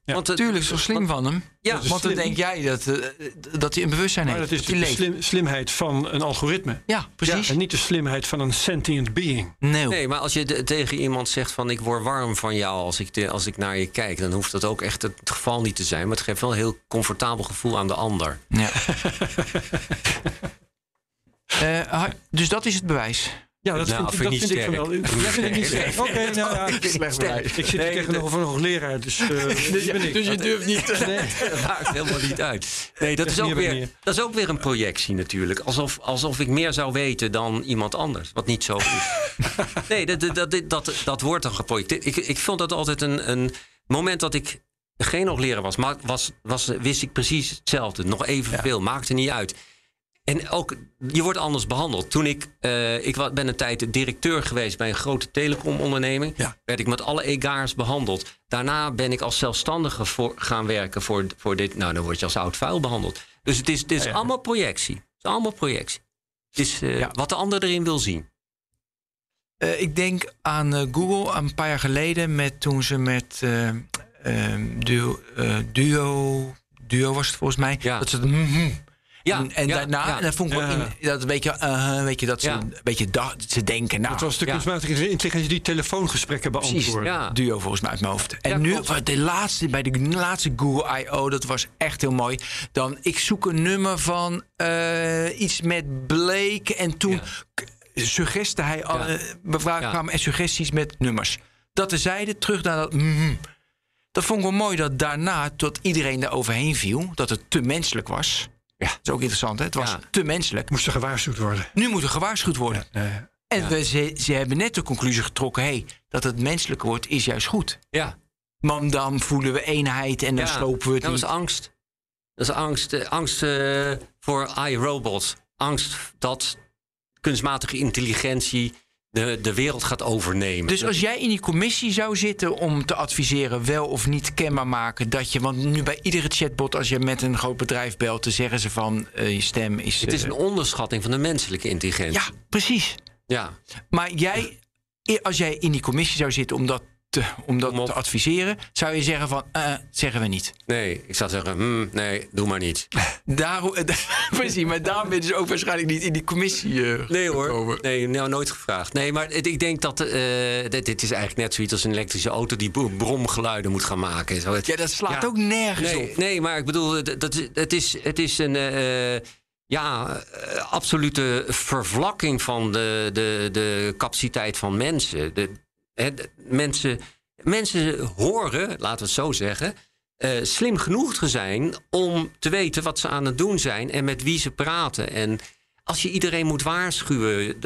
Ja. Want Tuurlijk, zo slim van hem. Ja, Want dan denk jij dat hij een bewustzijn Maar heeft. dat is hij leeft. de slimheid van een algoritme. Ja, precies. En niet de slimheid van een sentient being. Nee, maar als je tegen iemand zegt van ik word warm van jou als ik naar je kijk, dan hoeft dat ook echt het geval niet te zijn. Maar het geeft wel een heel comfortabel gevoel aan de ander. Ja. Dus dat is het bewijs. Ja, dat Nou, vind ik niet sterk. wel. Dat vind ik niet sterk. Oké, nou ja. Slecht bewijs. Ik zit hier tegenover een hoogleraar, dus ben ik. Dus je durft niet. Dat maakt helemaal niet uit. Nee, dat is ook weer een projectie natuurlijk. Alsof ik meer zou weten dan iemand anders. Wat niet zo is. Nee, dat wordt dan geprojecteerd. Ik vond dat altijd een moment dat ik geen hoogleraar was, wist ik precies hetzelfde. Nog evenveel, maakte niet uit. En ook, je wordt anders behandeld. Toen ik ben een tijd directeur geweest bij een grote telecomonderneming. Ja. Werd ik met alle egaars behandeld. Daarna ben ik als zelfstandige gaan werken voor dit. Nou, dan word je als oud vuil behandeld. Dus het is allemaal projectie. Het is allemaal projectie. Het is wat de ander erin wil zien. Ik denk aan Google een paar jaar geleden toen ze met Duo was het volgens mij. Ja. Dat ze daarna, dat vond ik wel dat een beetje, dat ze een beetje ze denken. Nou, Het was de kunstmatige intelligentie die telefoongesprekken beantwoordde. Ja. Duo volgens mij uit mijn hoofd. En Ja, nu bij de laatste Google I.O., dat was echt heel mooi. Dan ik zoek een nummer van iets met Blake en toen suggestte hij kwamen er suggesties met nummers. Dat terzijde, terug naar dat. Dat vond ik wel mooi dat daarna tot iedereen er overheen viel, dat het te menselijk was. Ja, dat is ook interessant, hè? Het was te menselijk. Moest er gewaarschuwd worden. Nu moet er gewaarschuwd worden. En ze hebben net de conclusie getrokken, dat het menselijker wordt is juist goed. Ja. Want dan voelen we eenheid en dan slopen we het niet. niet. Dat is angst. Dat is angst voor iRobot. Angst dat kunstmatige intelligentie de wereld gaat overnemen. Dus als jij in die commissie zou zitten om te adviseren wel of niet kenbaar maken dat je, want nu bij iedere chatbot als je met een groot bedrijf belt, dan zeggen ze van je stem is. Het is een onderschatting van de menselijke intelligentie. Ja, precies. Ja. Maar als jij in die commissie zou zitten om dat te adviseren, zou je zeggen van, zeggen we niet. Nee, ik zou zeggen, nee, doe maar niet. Precies, maar daarom ben je dus ook waarschijnlijk niet in die commissie nee hoor, gekomen. nee, nou, nooit gevraagd. Nee, maar ik denk dat dit is eigenlijk net zoiets als een elektrische auto die bromgeluiden moet gaan maken. Zo, ja, dat slaat ook nergens op. Nee, maar ik bedoel, het is een absolute vervlakking van de capaciteit van mensen. Mensen horen, laten we het zo zeggen, slim genoeg te zijn om te weten wat ze aan het doen zijn en met wie ze praten. En als je iedereen moet waarschuwen,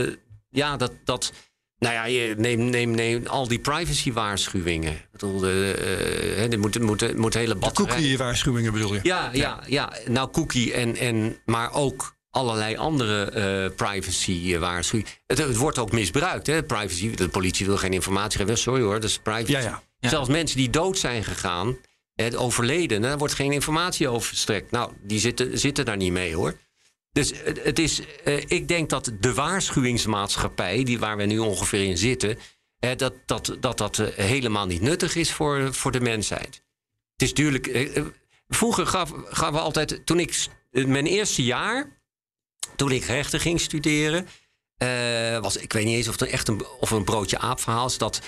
neem al die privacy-waarschuwingen. Ik bedoel, er moet hele batterij. Cookie-waarschuwingen bedoel je? Ja. Nou, cookie maar ook allerlei andere privacy-waarschuwingen. Het wordt ook misbruikt, hè? Privacy. De politie wil geen informatie geven. Sorry hoor, dat is privacy. Ja. Zelfs mensen die dood zijn gegaan, overleden, daar wordt geen informatie over verstrekt. Nou, die zitten daar niet mee hoor. Dus het is, ik denk dat de waarschuwingsmaatschappij, waar we nu ongeveer in zitten, dat helemaal niet nuttig is voor de mensheid. Het is natuurlijk. Vroeger gaven we altijd, toen ik mijn eerste jaar, toen ik rechten ging studeren, ik weet niet eens of het echt een broodje aap verhaal is, dat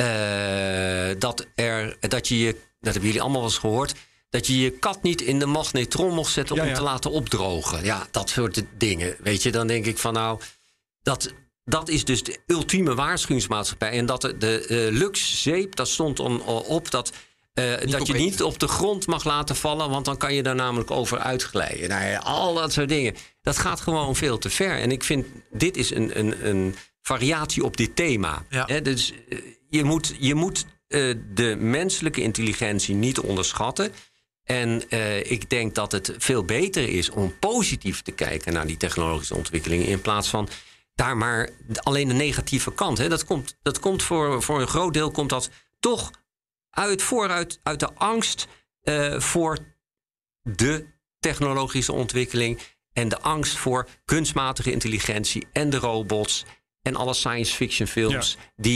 hebben jullie allemaal wel eens gehoord, dat je je kat niet in de magnetron mocht zetten om te laten opdrogen. Ja, dat soort dingen. Weet je, dan denk ik van nou, dat is dus de ultieme waarschuwingsmaatschappij. En dat de Lux zeep, dat stond op dat je niet op de grond mag laten vallen, want dan kan je daar namelijk over uitglijden. Nou ja, al dat soort dingen. Dat gaat gewoon veel te ver. En ik vind, dit is een variatie op dit thema. Ja. Dus je moet de menselijke intelligentie niet onderschatten. En ik denk dat het veel beter is om positief te kijken naar die technologische ontwikkelingen, in plaats van daar maar alleen de negatieve kant. Hè. Dat komt voor een groot deel komt dat toch uit de angst voor de technologische ontwikkeling en de angst voor kunstmatige intelligentie en de robots en alle science fiction films die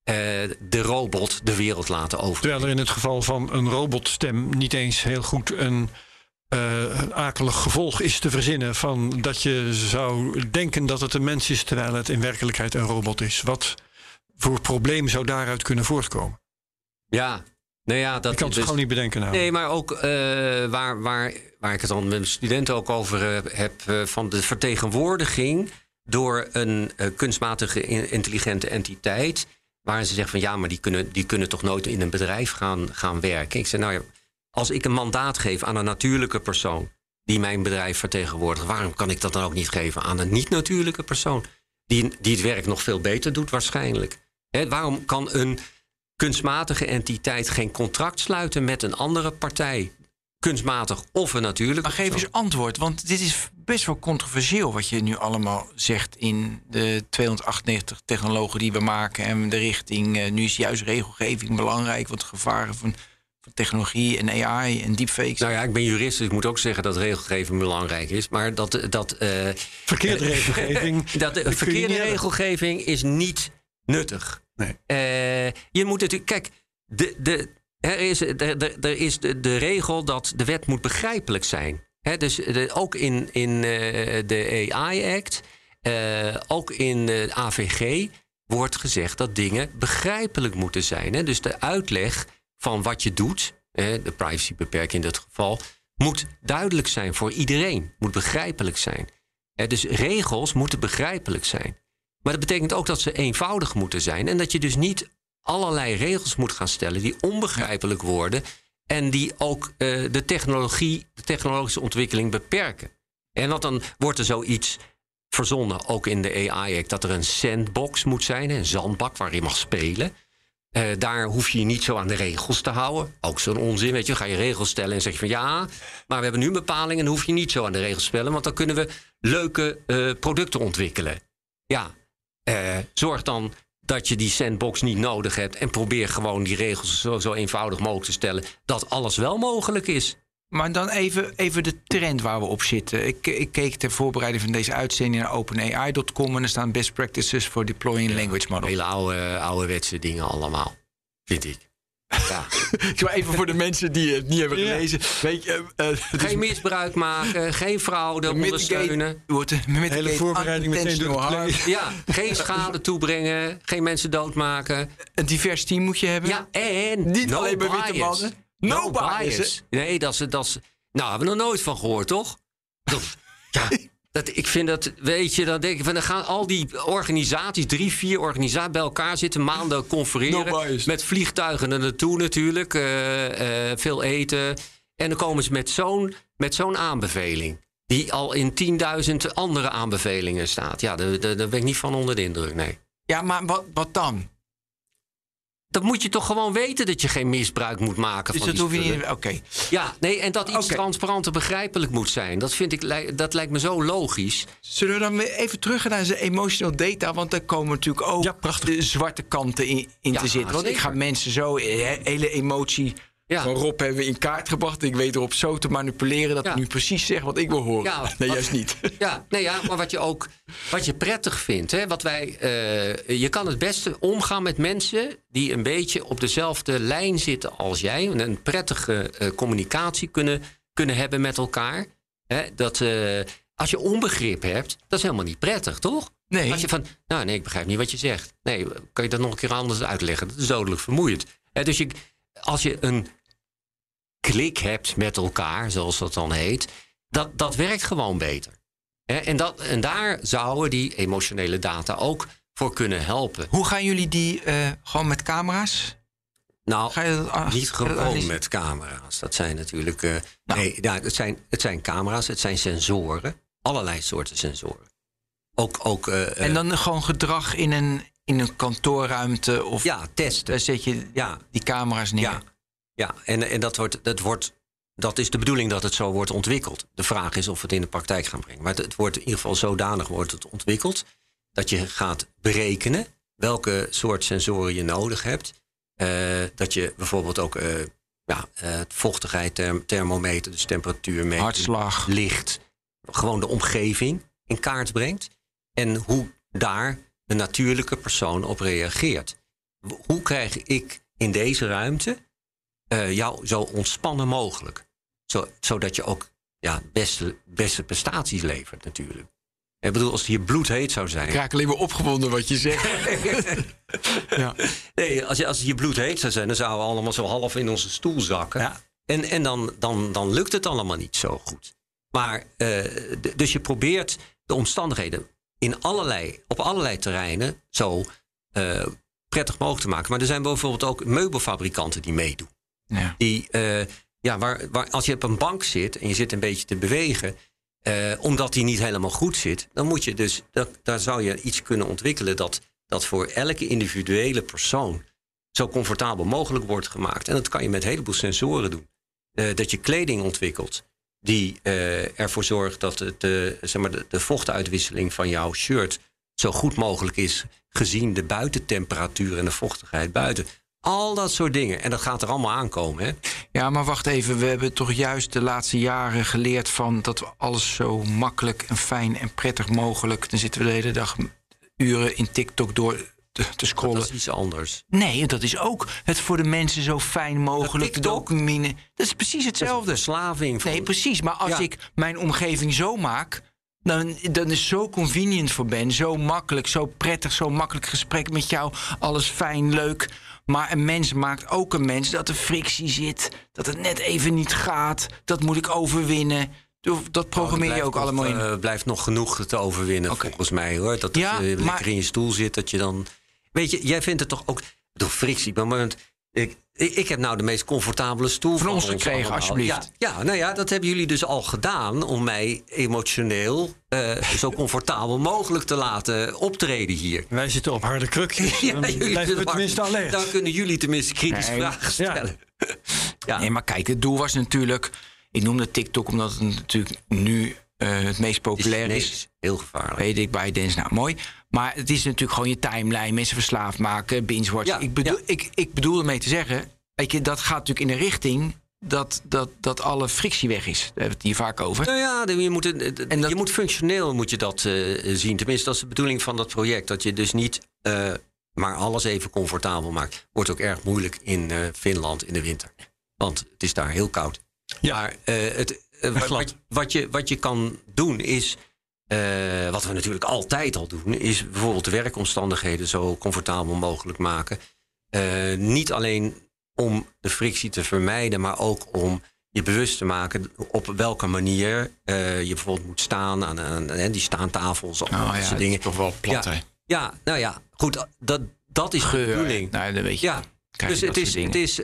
de robot de wereld laten over. Terwijl er in het geval van een robotstem niet eens heel goed een akelig gevolg is te verzinnen van dat je zou denken dat het een mens is terwijl het in werkelijkheid een robot is. Wat voor probleem zou daaruit kunnen voortkomen? Ja, nou ja, dat ik kan het gewoon niet bedenken. Nou. Nee, maar ook waar ik het dan met mijn studenten ook over heb, van de vertegenwoordiging door een kunstmatige intelligente entiteit, waar ze zeggen van ja, maar die kunnen toch nooit in een bedrijf gaan werken. Ik zeg nou ja, als ik een mandaat geef aan een natuurlijke persoon die mijn bedrijf vertegenwoordigt, waarom kan ik dat dan ook niet geven aan een niet-natuurlijke persoon die het werk nog veel beter doet waarschijnlijk? Waarom kan een kunstmatige entiteit geen contract sluiten met een andere partij? Kunstmatig of een natuurlijke Maar geef eens antwoord, want dit is best wel controversieel wat je nu allemaal zegt in de 298 technologen die we maken en de richting. Nu is juist regelgeving belangrijk, want gevaren van technologie en AI en deepfakes. Nou ja, ik ben jurist, dus ik moet ook zeggen dat regelgeving belangrijk is. Maar verkeerde regelgeving. Verkeerde regelgeving is niet nuttig. Nee. Je moet natuurlijk. Kijk, er is de regel dat de wet moet begrijpelijk zijn. Dus ook in de AI-act, ook in de AVG wordt gezegd dat dingen begrijpelijk moeten zijn. Dus de uitleg van wat je doet, de privacybeperking in dit geval, moet duidelijk zijn voor iedereen. Moet begrijpelijk zijn. Dus regels moeten begrijpelijk zijn. Maar dat betekent ook dat ze eenvoudig moeten zijn. En dat je dus niet allerlei regels moet gaan stellen die onbegrijpelijk worden en die ook de technologische ontwikkeling beperken. En dan wordt er zoiets verzonnen, ook in de AI-act, dat er een sandbox moet zijn, een zandbak waar je mag spelen. Daar hoef je niet zo aan de regels te houden. Ook zo'n onzin, weet je. Ga je regels stellen en zeg je van ja, maar we hebben nu een bepaling en dan hoef je niet zo aan de regels te spelen, want dan kunnen we leuke producten ontwikkelen. Ja, zorg dan dat je die sandbox niet nodig hebt en probeer gewoon die regels zo eenvoudig mogelijk te stellen dat alles wel mogelijk is. Maar dan even de trend waar we op zitten. Ik keek ter voorbereiding van deze uitzending naar openai.com en er staan best practices for deploying language models. Hele ouderwetse dingen allemaal, vind ik. Ja. Maar even voor de mensen die het niet hebben gelezen. Weet je, geen misbruik maken, geen fraude ondersteunen. Hele voorbereiding meteen door. Ja, geen schade toebrengen, geen mensen doodmaken. Een divers team moet je hebben. Ja, en niet alleen bij witte mannen. No bias. Nee, dat is. Nou, hebben we nog nooit van gehoord, toch? Ja. Ik vind dat, weet je, dan denk ik van dan gaan al die organisaties, 3-4 organisaties bij elkaar zitten, maanden confereren. Met vliegtuigen er naartoe natuurlijk, veel eten. En dan komen ze met zo'n aanbeveling. Die al in 10.000 andere aanbevelingen staat. Ja, daar ben ik niet van onder de indruk, nee. Ja, maar wat dan? Dat moet je toch gewoon weten dat je geen misbruik moet maken dus van dat die hoef je niet. Oké. Ja, nee, en dat iets transparant en begrijpelijk moet zijn. Dat lijkt me zo logisch. Zullen we dan weer even terug naar de emotional data? Want daar komen natuurlijk ook de zwarte kanten in te zitten. Want ik ga mensen zo hele emotie van Rob hebben we in kaart gebracht. Ik weet erop zo te manipuleren dat ik nu precies zeg wat ik wil horen. Ja, nee, juist niet. Maar wat je prettig vindt. Hè, je kan het beste omgaan met mensen die een beetje op dezelfde lijn zitten als jij. En een prettige communicatie kunnen hebben met elkaar. Hè, als je onbegrip hebt, dat is helemaal niet prettig, toch? Nee. Als je van, ik begrijp niet wat je zegt. Nee, kan je dat nog een keer anders uitleggen? Dat is dodelijk vermoeiend. Dus als je een klik hebt met elkaar, zoals dat dan heet, dat werkt gewoon beter. En daar zouden die emotionele data ook voor kunnen helpen. Hoe gaan jullie die gewoon met camera's? Nou, niet gewoon met camera's. Dat zijn natuurlijk. Het zijn camera's, het zijn sensoren. Allerlei soorten sensoren. Ook, en dan gewoon gedrag in een kantoorruimte? Of testen. Daar zet je die camera's neer. Ja. En dat is de bedoeling dat het zo wordt ontwikkeld. De vraag is of we het in de praktijk gaan brengen. Maar het wordt in ieder geval zodanig ontwikkeld dat je gaat berekenen welke soort sensoren je nodig hebt. Dat je bijvoorbeeld ook vochtigheid, thermometer, dus temperatuur meet, hartslag, licht, gewoon de omgeving in kaart brengt. En hoe daar de natuurlijke persoon op reageert. hoe krijg ik in deze ruimte jou zo ontspannen mogelijk? Zodat je ook beste prestaties levert natuurlijk. Ik bedoel, als het hier bloedheet zou zijn... Ik raak alleen maar opgewonden wat je zegt. Ja. Nee, als het hier bloedheet zou zijn... dan zouden we allemaal zo half in onze stoel zakken. Ja. En dan lukt het allemaal niet zo goed. Maar, dus je probeert de omstandigheden... op allerlei terreinen zo prettig mogelijk te maken. Maar er zijn bijvoorbeeld ook meubelfabrikanten die meedoen. Ja. Die, waar als je op een bank zit en je zit een beetje te bewegen... omdat die niet helemaal goed zit... dan moet je dus, daar zou je iets kunnen ontwikkelen... dat voor elke individuele persoon zo comfortabel mogelijk wordt gemaakt. En dat kan je met een heleboel sensoren doen. Dat je kleding ontwikkelt die ervoor zorgt dat de vochtuitwisseling van jouw shirt zo goed mogelijk is... gezien de buitentemperatuur en de vochtigheid buiten. Al dat soort dingen. En dat gaat er allemaal aankomen. Hè? Ja, maar wacht even. We hebben toch juist de laatste jaren geleerd van... dat we alles zo makkelijk en fijn en prettig mogelijk... dan zitten we de hele dag uren in TikTok door te scrollen. Dat is iets anders. Nee, dat is ook het voor de mensen zo fijn mogelijk. De dopamine. Dat is precies hetzelfde. Dat is verslaving. Nee, precies. Maar als ik mijn omgeving zo maak... Dan is het zo convenient voor Ben. Zo makkelijk, zo prettig, zo makkelijk gesprek met jou. Alles fijn, leuk. Maar een mens maakt ook een mens dat er frictie zit. Dat het net even niet gaat. Dat moet ik overwinnen. Dat programmeer je ook allemaal in. Blijft nog genoeg te overwinnen, volgens mij, hoor. Dat je lekker in je stoel zit, dat je dan... Weet je, jij vindt het toch ook... Door frictie, maar ik heb nou de meest comfortabele stoel van ons gekregen, allemaal. Alsjeblieft. Ja, dat hebben jullie dus al gedaan... om mij emotioneel zo comfortabel mogelijk te laten optreden hier. Wij zitten op harde krukjes. Dan blijven we tenminste alert. Dan kunnen jullie tenminste kritische vragen stellen. Ja. Nee, maar kijk, het doel was natuurlijk... Ik noemde TikTok omdat het natuurlijk nu het meest populair is. Heel gevaarlijk. Weet ik, ByteDance, nou mooi. Maar het is natuurlijk gewoon je timeline. Mensen verslaafd maken, binge-watchen. Ja, ik bedoel ermee te zeggen... Weet je, dat gaat natuurlijk in de richting... dat alle frictie weg is. Daar hebben we het hier vaak over. Nou ja, je moet functioneel moet je dat zien. Tenminste, dat is de bedoeling van dat project. Dat je dus niet maar alles even comfortabel maakt. Wordt ook erg moeilijk in Finland in de winter. Want het is daar heel koud. Ja. Maar wat je kan doen is... wat we natuurlijk altijd al doen... is bijvoorbeeld de werkomstandigheden zo comfortabel mogelijk maken. Niet alleen om de frictie te vermijden... maar ook om je bewust te maken op welke manier... je bijvoorbeeld moet staan aan die staantafels. Of dat soort dingen. Is toch wel plat, hè? Ja, nou ja, goed. Dat is de bedoeling. Nou, dat weet je. Ja, dus het is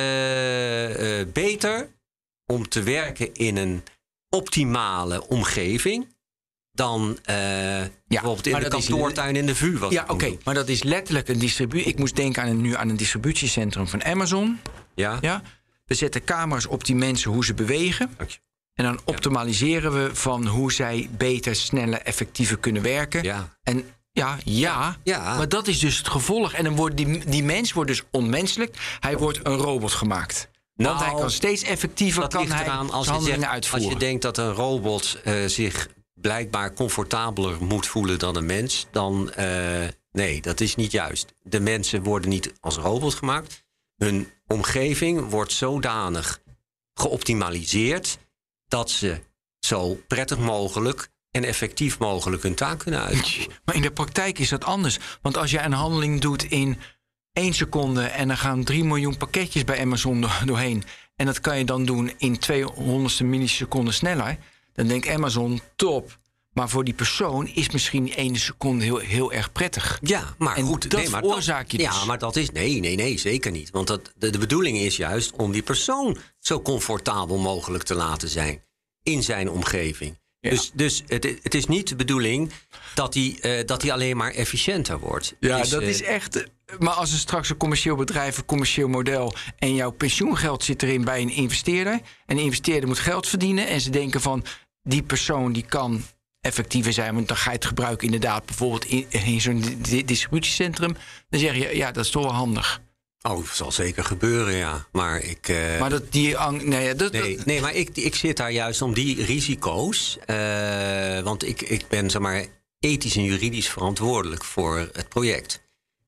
beter... om te werken in een optimale omgeving... dan bijvoorbeeld in de kantoortuin in de VU. Ja, oké, maar dat is letterlijk een distributie. Ik moest denken nu aan een distributiecentrum van Amazon. Ja. We zetten camera's op die mensen, hoe ze bewegen. En dan optimaliseren we van hoe zij beter, sneller, effectiever kunnen werken. Ja. En maar dat is dus het gevolg. En dan wordt die mens wordt dus onmenselijk. Hij wordt een robot gemaakt. Want hij kan steeds effectiever handelingen uitvoeren. Als je denkt dat een robot zich blijkbaar comfortabeler moet voelen dan een mens... dan nee, dat is niet juist. De mensen worden niet als robot gemaakt. Hun omgeving wordt zodanig geoptimaliseerd... dat ze zo prettig mogelijk en effectief mogelijk hun taak kunnen uitvoeren. Maar in de praktijk is dat anders. Want als jij een handeling doet in 1 seconde... en er gaan 3 miljoen pakketjes bij Amazon doorheen... en dat kan je dan doen in 200ste milliseconden sneller... dan denkt Amazon, top. Maar voor die persoon is misschien 1 seconde heel erg prettig. Ja, maar en goed. Dat veroorzaak je dus. Ja, maar dat is... Nee, zeker niet. Want de bedoeling is juist om die persoon... zo comfortabel mogelijk te laten zijn in zijn omgeving. Ja. Dus het is niet de bedoeling dat hij alleen maar efficiënter wordt. Ja, dat is echt... Maar als er straks een commercieel bedrijf, een commercieel model... en jouw pensioengeld zit erin bij een investeerder... en de investeerder moet geld verdienen... en ze denken van, die persoon die kan effectiever zijn... want dan ga je het gebruiken inderdaad bijvoorbeeld in zo'n distributiecentrum... dan zeg je, ja, dat is toch wel handig. Oh, dat zal zeker gebeuren, ja. Maar ik... Maar dat die... Nee, maar ik zit daar juist om die risico's. Want ik ben, zeg maar, ethisch en juridisch verantwoordelijk voor het project.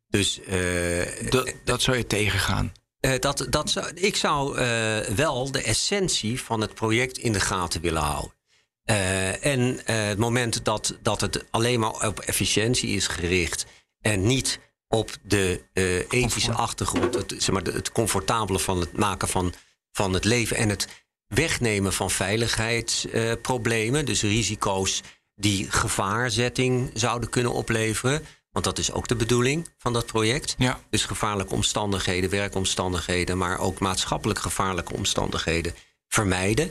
Dus dat zou je tegengaan. Ik zou wel de essentie van het project in de gaten willen houden. En het moment dat het alleen maar op efficiëntie is gericht en niet op de ethische achtergrond, het comfortabele van het maken van het leven en het wegnemen van veiligheidsproblemen, dus risico's die gevaarzetting zouden kunnen opleveren. Want dat is ook de bedoeling van dat project. Ja. Dus gevaarlijke omstandigheden, werkomstandigheden, maar ook maatschappelijk gevaarlijke omstandigheden vermijden.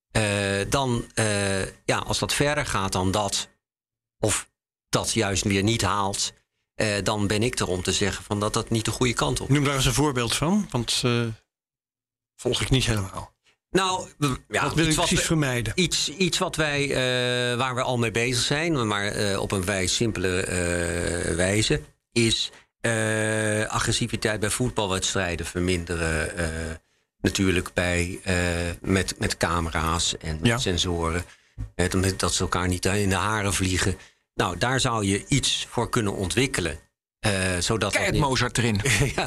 Als dat verder gaat dan dat, of dat juist weer niet haalt, dan ben ik er om te zeggen van dat niet de goede kant op. Noem daar eens een voorbeeld van, want volg ik niet helemaal. Nou, wat wil je precies vermijden? Iets wat wij, waar we al mee bezig zijn, maar op een vrij simpele wijze, is agressiviteit bij voetbalwedstrijden verminderen. Natuurlijk met camera's en met sensoren. Dat ze elkaar niet in de haren vliegen. Nou, daar zou je iets voor kunnen ontwikkelen. Zodat Kijk, Mozart erin.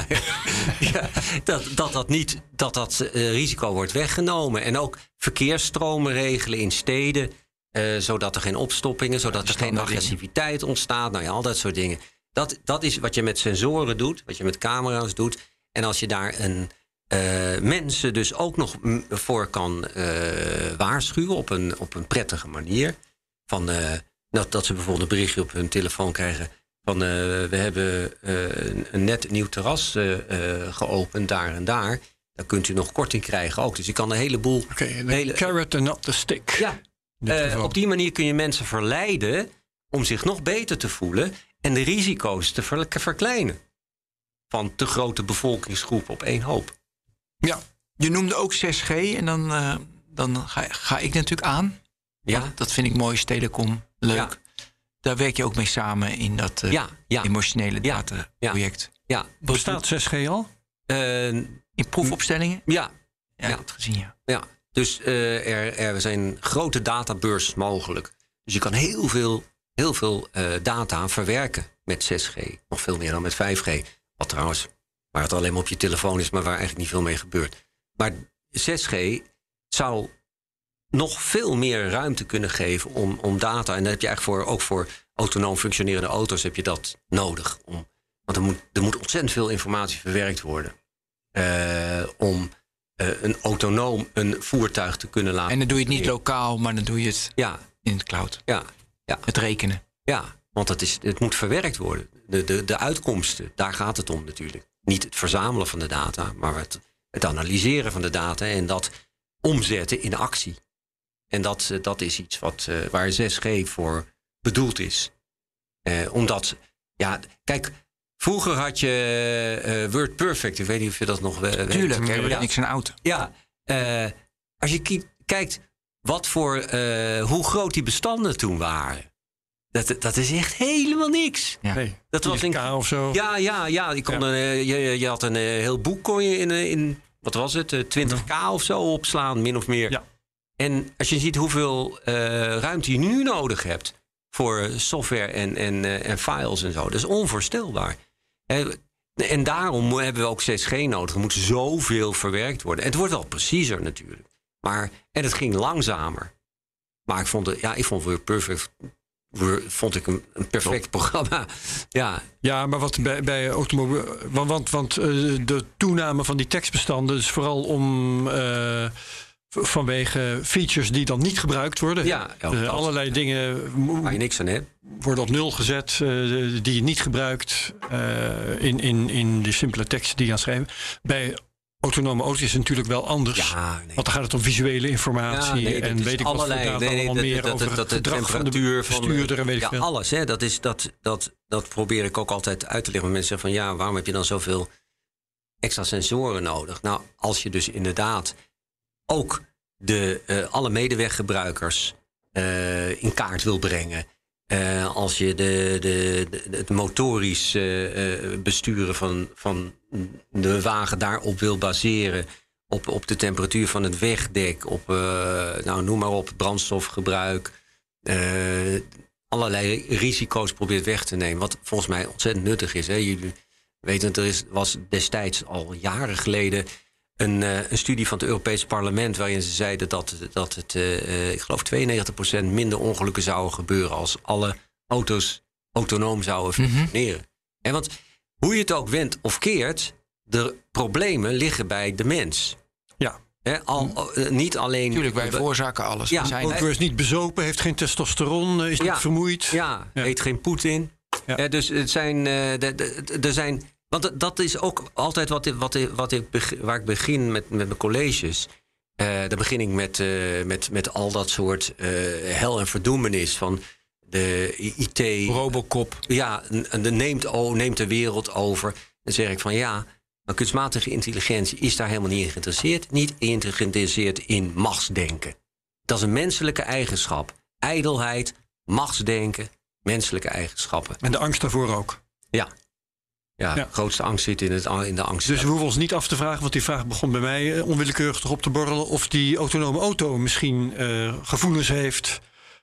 dat risico wordt weggenomen. En ook verkeersstromen regelen in steden. Zodat er geen opstoppingen, zodat er geen agressiviteit ontstaat. Nou ja, al dat soort dingen. Dat is wat je met sensoren doet, wat je met camera's doet. En als je daar mensen dus ook nog voor kan waarschuwen op een prettige manier. Dat ze bijvoorbeeld een berichtje op hun telefoon krijgen van we hebben een net nieuw terras geopend daar en daar. Daar kunt u nog korting krijgen ook. Dus je kan een heleboel... Carrot and not the stick. Ja, op die manier kun je mensen verleiden om zich nog beter te voelen en de risico's te verkleinen van te grote bevolkingsgroepen op één hoop. Ja, je noemde ook 6G en dan ga ik natuurlijk aan. Ja. Dat vind ik mooi, Telecom. Leuk. Ja. Daar werk je ook mee samen in dat emotionele dataproject. Ja. Bestaat 6G al? In proefopstellingen? Ja. Ja, ik heb het gezien, ja. Dus er zijn grote databeurs mogelijk. Dus je kan heel veel data verwerken met 6G. Nog veel meer dan met 5G. Wat trouwens, waar het alleen maar op je telefoon is, maar waar eigenlijk niet veel mee gebeurt. Maar 6G zou nog veel meer ruimte kunnen geven om data. En dan heb je eigenlijk ook voor autonoom functionerende auto's heb je dat nodig. Want er moet ontzettend veel informatie verwerkt worden. Om een autonoom een voertuig te kunnen laten. En dan doe je het niet lokaal, maar dan doe je het in de cloud. Ja. Het rekenen. Ja, want het moet verwerkt worden. De uitkomsten, daar gaat het om natuurlijk. Niet het verzamelen van de data, maar het analyseren van de data en dat omzetten in actie. En dat is iets waar 6G voor bedoeld is. Omdat, kijk, vroeger had je WordPerfect. Ik weet niet of je dat nog weet. Tuurlijk, we hebben niks aan auto. Ja, als je kijkt hoe groot die bestanden toen waren. Dat is echt helemaal niks. Ja. Nee, dat was een K of zo. Ja. Je had een heel boek kon je in wat was het, 20K of zo opslaan, min of meer. Ja. En als je ziet hoeveel ruimte je nu nodig hebt voor software en files en zo, dat is onvoorstelbaar. En daarom hebben we ook 6G nodig. Er moet zoveel verwerkt worden. En het wordt wel preciezer natuurlijk. En het ging langzamer. Maar ik vond WordPerfect een perfect programma. Ja, maar wat bij automobiel. Want de toename van die tekstbestanden is vooral vanwege features die dan niet gebruikt worden. Allerlei dingen waar je niks aan hebt. Worden op nul gezet die je niet gebruikt in de simpele teksten die je aan schrijven. Bij autonome auto's is het natuurlijk wel anders. Want dan gaat het om visuele informatie en weet ik allerlei, wat allemaal meer over het gedrag van de bestuurder en weet ik veel. Alles. Hè, dat probeer ik ook altijd uit te leggen. Mensen zeggen van waarom heb je dan zoveel extra sensoren nodig? Nou, als je dus inderdaad ook alle medeweggebruikers in kaart wil brengen. Als je het motorisch besturen van de wagen daarop wil baseren. Op de temperatuur van het wegdek. Noem maar op, brandstofgebruik. Allerlei risico's probeert weg te nemen. Wat volgens mij ontzettend nuttig is. Hè? Weet je, was destijds al jaren geleden een studie van het Europese parlement waarin ze zeiden dat het, ik geloof 92% minder ongelukken zouden gebeuren als alle auto's autonoom zouden functioneren. En want hoe je het ook wendt of keert, de problemen liggen bij de mens. Ja. Niet alleen... Tuurlijk, wij veroorzaken alles. Ja, We Auto is niet bezopen, heeft geen testosteron, is niet vermoeid. Ja, heet geen Poetin. Ja. Dus het zijn... er zijn... Want dat is ook altijd waar ik begin met mijn colleges. Daar begin ik met al dat soort hel en verdoemenis van de IT. Robocop. Ja, neemt de wereld over. Dan zeg ik van maar kunstmatige intelligentie is daar helemaal niet in geïnteresseerd. Niet geïnteresseerd in machtsdenken. Dat is een menselijke eigenschap. Ijdelheid, machtsdenken, menselijke eigenschappen. En de angst daarvoor ook. Ja, de grootste angst zit in de angst. Dus we hoeven ons niet af te vragen, want die vraag begon bij mij onwillekeurig toch op te borrelen, of die autonome auto misschien gevoelens heeft,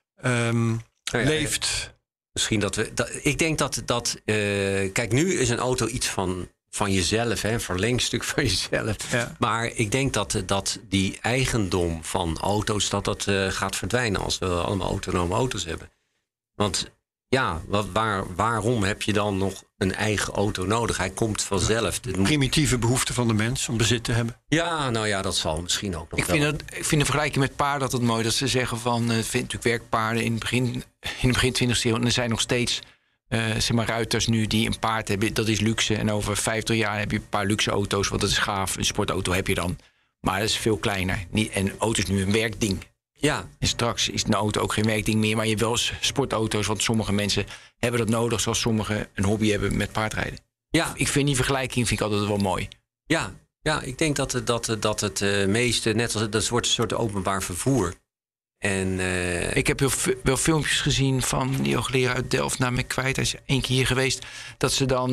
leeft. Misschien ik denk dat kijk, nu is een auto iets van jezelf, een verlengstuk van jezelf. Ja. Maar ik denk dat die eigendom van auto's dat gaat verdwijnen als we allemaal autonome auto's hebben. Want waarom heb je dan nog een eigen auto nodig? Hij komt vanzelf. De primitieve behoefte van de mens om bezit te hebben. Ja, dat zal misschien ook nog ik vind de vergelijking met paarden altijd mooi. Dat ze zeggen van, vind natuurlijk werkpaarden in het begin 20e eeuw. En er zijn nog steeds ruiters nu die een paard hebben. Dat is luxe. En over 50 jaar heb je een paar luxe auto's. Want dat is gaaf. Een sportauto heb je dan. Maar dat is veel kleiner. En auto is nu een werkding. Ja. En straks is een auto ook geen werkding meer. Maar je hebt wel sportauto's. Want sommige mensen hebben dat nodig. Zoals sommigen een hobby hebben met paardrijden. Ja. Ik vind die vergelijking altijd wel mooi. Ja, ik denk dat het meeste, net als dat wordt een soort openbaar vervoer. En, ik heb wel filmpjes gezien van die hoogleraar uit Delft, naar me kwijt. Hij is 1 keer hier geweest. Dat ze dan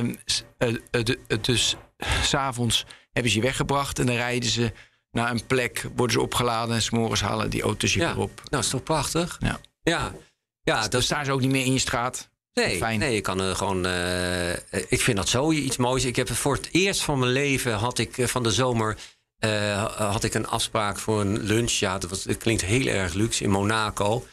dus 's avonds hebben ze je weggebracht. En dan rijden ze naar een plek, worden ze opgeladen. En 's morgens halen die auto's je weer op. Nou, is toch prachtig? Ja, dan staan ze ook niet meer in je straat. Nee, je kan gewoon... ik vind dat zoiets moois. Ik heb voor het eerst van mijn leven van de zomer... had ik een afspraak voor een lunch. Ja, het klinkt heel erg luxe in Monaco.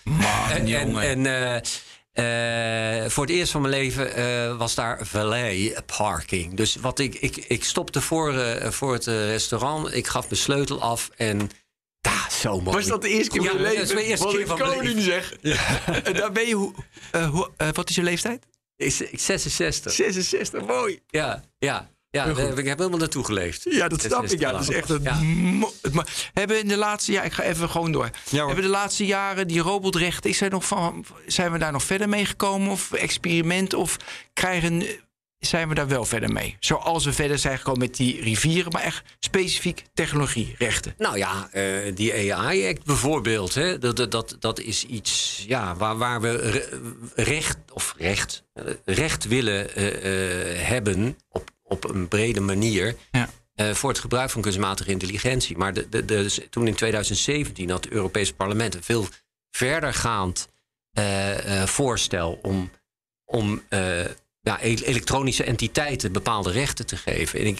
Voor het eerst van mijn leven was daar valet parking. Dus ik stopte voor het restaurant. Ik gaf mijn sleutel af en... zo mooi. Was dat de eerste keer van je leven? Dat is mijn eerste keer van mijn leven. Zeg. Ja. En daar ben je... wat is je leeftijd? 66. 66, mooi. Ja, ik heb helemaal naartoe geleefd. Ja, dat snap ik. Ja, dat is echt hebben in de laatste jaren... Ik ga even gewoon door. Ja, hebben de laatste jaren die robotrechten... Zijn we daar nog verder mee gekomen? Of experiment? Of zijn we daar wel verder mee? Zoals we verder zijn gekomen met die rivieren... maar echt specifiek technologierechten. Nou ja, die AI-act bijvoorbeeld... Hè, dat is iets waar we recht willen hebben... op een brede manier... voor het gebruik van kunstmatige intelligentie. Maar toen in 2017 had het Europese parlement... een veel verdergaand voorstel om elektronische entiteiten bepaalde rechten te geven. En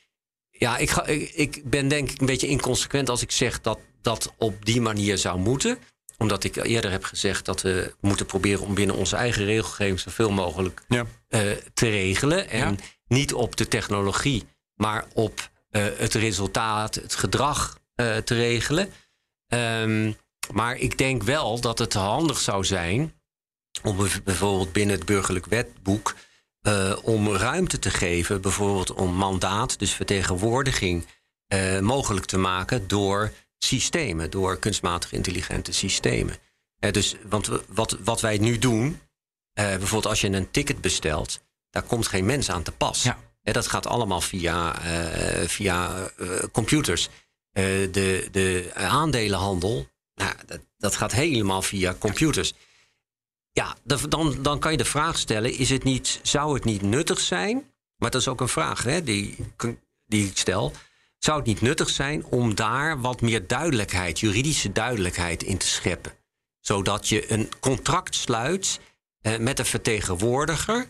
ik ben denk ik een beetje inconsequent als ik zeg dat op die manier zou moeten. Omdat ik eerder heb gezegd dat we moeten proberen om binnen onze eigen regelgeving zoveel mogelijk te regelen. En niet op de technologie, maar op het resultaat, het gedrag te regelen. Maar ik denk wel dat het handig zou zijn om bijvoorbeeld binnen het burgerlijk wetboek om ruimte te geven, bijvoorbeeld om mandaat, dus vertegenwoordiging, mogelijk te maken door systemen, door kunstmatig intelligente systemen. Want wat wij nu doen, bijvoorbeeld als je een ticket bestelt, daar komt geen mens aan te pas. Ja. Dat gaat allemaal via computers. De aandelenhandel, dat gaat helemaal via computers. Ja, dan kan je de vraag stellen, zou het niet nuttig zijn? Maar dat is ook een vraag die ik stel. Zou het niet nuttig zijn om daar wat meer duidelijkheid, juridische duidelijkheid in te scheppen? Zodat je een contract sluit met een vertegenwoordiger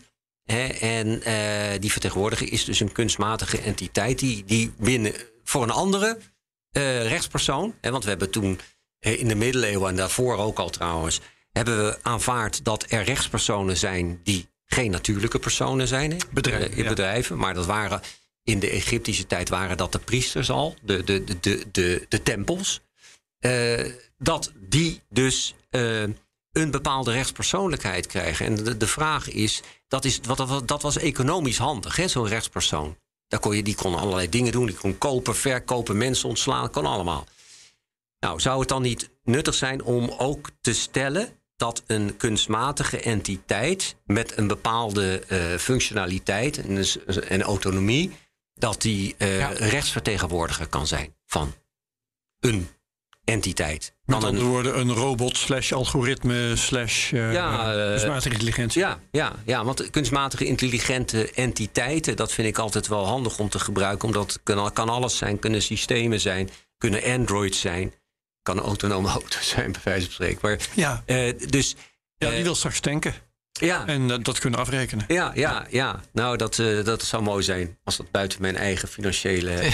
En die vertegenwoordiger is dus een kunstmatige entiteit die binnen voor een andere rechtspersoon. Want we hebben toen in de middeleeuwen en daarvoor ook al trouwens, hebben we aanvaard dat er rechtspersonen zijn die geen natuurlijke personen zijn. Bedrijven. Maar dat waren in de Egyptische tijd waren dat de priesters al, de tempels. Dat die dus een bepaalde rechtspersoonlijkheid krijgen. En de vraag is, dat was economisch handig, hè, zo'n rechtspersoon. Die kon allerlei dingen doen. Die kon kopen, verkopen, mensen ontslaan, kon allemaal. Nou, zou het dan niet nuttig zijn om ook te stellen dat een kunstmatige entiteit met een bepaalde functionaliteit en autonomie, dat die rechtsvertegenwoordiger kan zijn van een entiteit. Met andere woorden, een robot / algoritme / kunstmatige intelligentie. Ja, want kunstmatige intelligente entiteiten, dat vind ik altijd wel handig om te gebruiken, omdat het kan alles zijn, kunnen systemen zijn, kunnen androids zijn, kan een autonome auto zijn, bij wijze van spreken. Maar, die wil straks tanken. Ja. En dat kunnen afrekenen. Ja. Nou, dat zou mooi zijn als dat buiten mijn eigen financiële.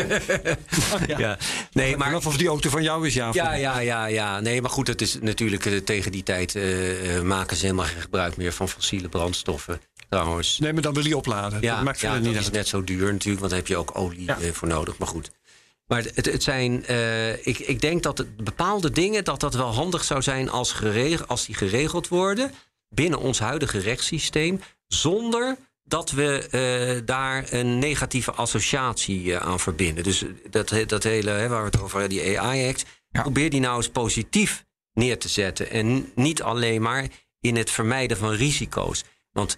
Nee, maar of die auto van jou is, ja. Nee, maar goed, het is natuurlijk tegen die tijd maken ze helemaal geen gebruik meer van fossiele brandstoffen. Trouwens. Nee, maar dan wil je opladen. Ja, dat maakt dat niet is uit. net zo duur natuurlijk, want daar heb je ook olie voor nodig. Maar goed. Maar het zijn. Ik denk dat bepaalde dingen dat wel handig zou zijn als die geregeld worden binnen ons huidige rechtssysteem, zonder dat we daar een negatieve associatie aan verbinden. Dus dat hele, waar we het over hebben, die AI-act, probeer die nou eens positief neer te zetten. En niet alleen maar in het vermijden van risico's. Want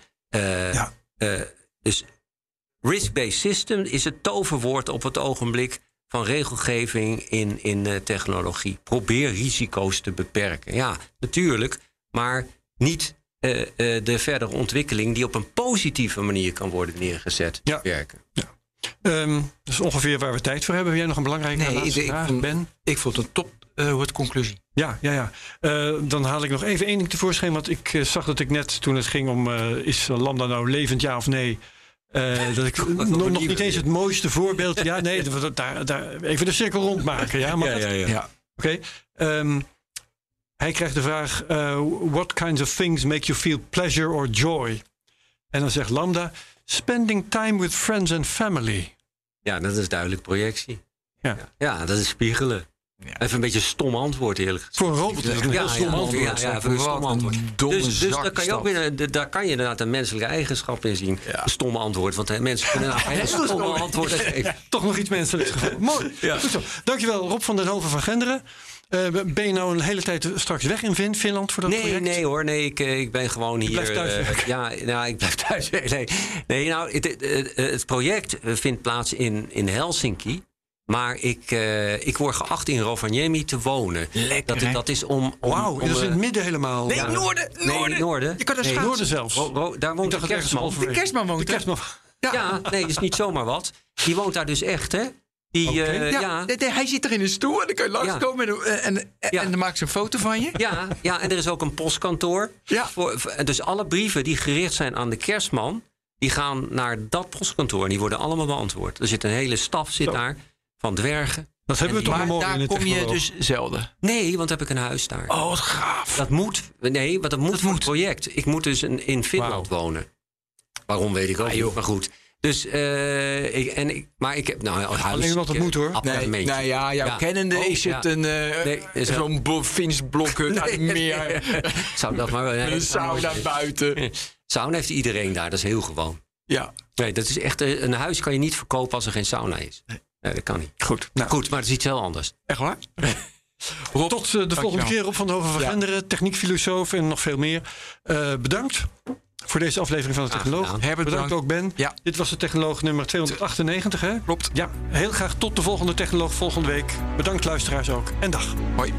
dus risk-based system is het toverwoord op het ogenblik van regelgeving in technologie. Probeer risico's te beperken. Ja, natuurlijk, maar niet de verdere ontwikkeling die op een positieve manier kan worden neergezet. Werken. Ja. Dat is ongeveer waar we tijd voor hebben. Heb jij nog een belangrijke laatste vraag, Ben? Ik vond het top conclusie. Ja. Dan haal ik nog even één ding tevoorschijn. Want ik zag dat ik net, toen het ging om is Lambda nou levend, ja of nee, dat ik nog niet eens het mooiste voorbeeld. Ja, nee, daar even de cirkel rondmaken. Ja, maar Oké. Hij krijgt de vraag: what kinds of things make you feel pleasure or joy? En dan zegt Lambda: spending time with friends and family. Ja, dat is duidelijk projectie. Ja, dat is spiegelen. Ja. Even een beetje een stom antwoord, eerlijk gezegd. Voor een robot is het een heel stom antwoord. Ja, voor een stom antwoord. Dus daar kan je ook weer, daar kan je inderdaad een menselijke eigenschap in zien. Ja. Een stomme antwoord. Want mensen kunnen een stomme antwoord geven. Toch nog iets menselijks gevonden. Mooi. Ja. Goed zo. Dankjewel, Rob van den Hoven van Genderen. Ben je nou een hele tijd straks weg in Finland voor dat project? Nee hoor. Nee, ik ben gewoon hier. Je blijft thuis werken? Ik blijf thuis werken. Nee, nou, het project vindt plaats in Helsinki. Maar ik word geacht in Rovaniemi te wonen. Lekker, dat is om Wauw, dat is in het midden helemaal. Nee, Noorden. Noorden. Je kan er schaatsen. Noorden zelfs. Daar woont de kerstman. De kerstman woont er. Ja, nee, dat is niet zomaar wat. Die woont daar dus echt, hè? Hij zit er in een stoel en dan kan je langskomen en dan maakt ze een foto van je. Ja, en er is ook een postkantoor. Ja. Dus alle brieven die gericht zijn aan de kerstman, die gaan naar dat postkantoor en die worden allemaal beantwoord. Er zit een hele staf daar van dwergen. Dat hebben we toch maar mooi in daar de kom je dus zelden. Nee, want heb ik een huis daar. Oh, wat gaaf. Dat moet voor het project. Ik moet dus in Finland wonen. Waarom weet ik ook niet, maar goed. Dus ik heb alleen wat het moet hoor. Jouw kennende is het zo'n Fins blokhut uit meer. Zou dat maar wel. Een sauna buiten. Sauna heeft iedereen daar, dat is heel gewoon. Ja. Nee, dat is echt een huis kan je niet verkopen als er geen sauna is. Nee, dat kan niet. Goed, maar het is iets heel anders. Echt waar? Rob, tot de volgende keer. Rob van den Hoven van Genderen, techniekfilosoof en nog veel meer. Bedankt voor deze aflevering van de Technoloog. Bedankt ook Ben. Ja. Dit was de Technoloog nummer 298, hè? Klopt. Ja, heel graag tot de volgende Technoloog volgende week. Bedankt luisteraars ook. En dag. Hoi.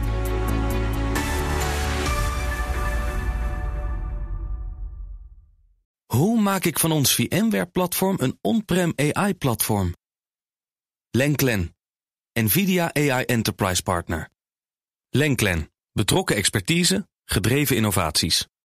Hoe maak ik van ons VMware-platform een on-prem AI-platform? Lenklen, NVIDIA AI Enterprise Partner. Lenklen, betrokken expertise, gedreven innovaties.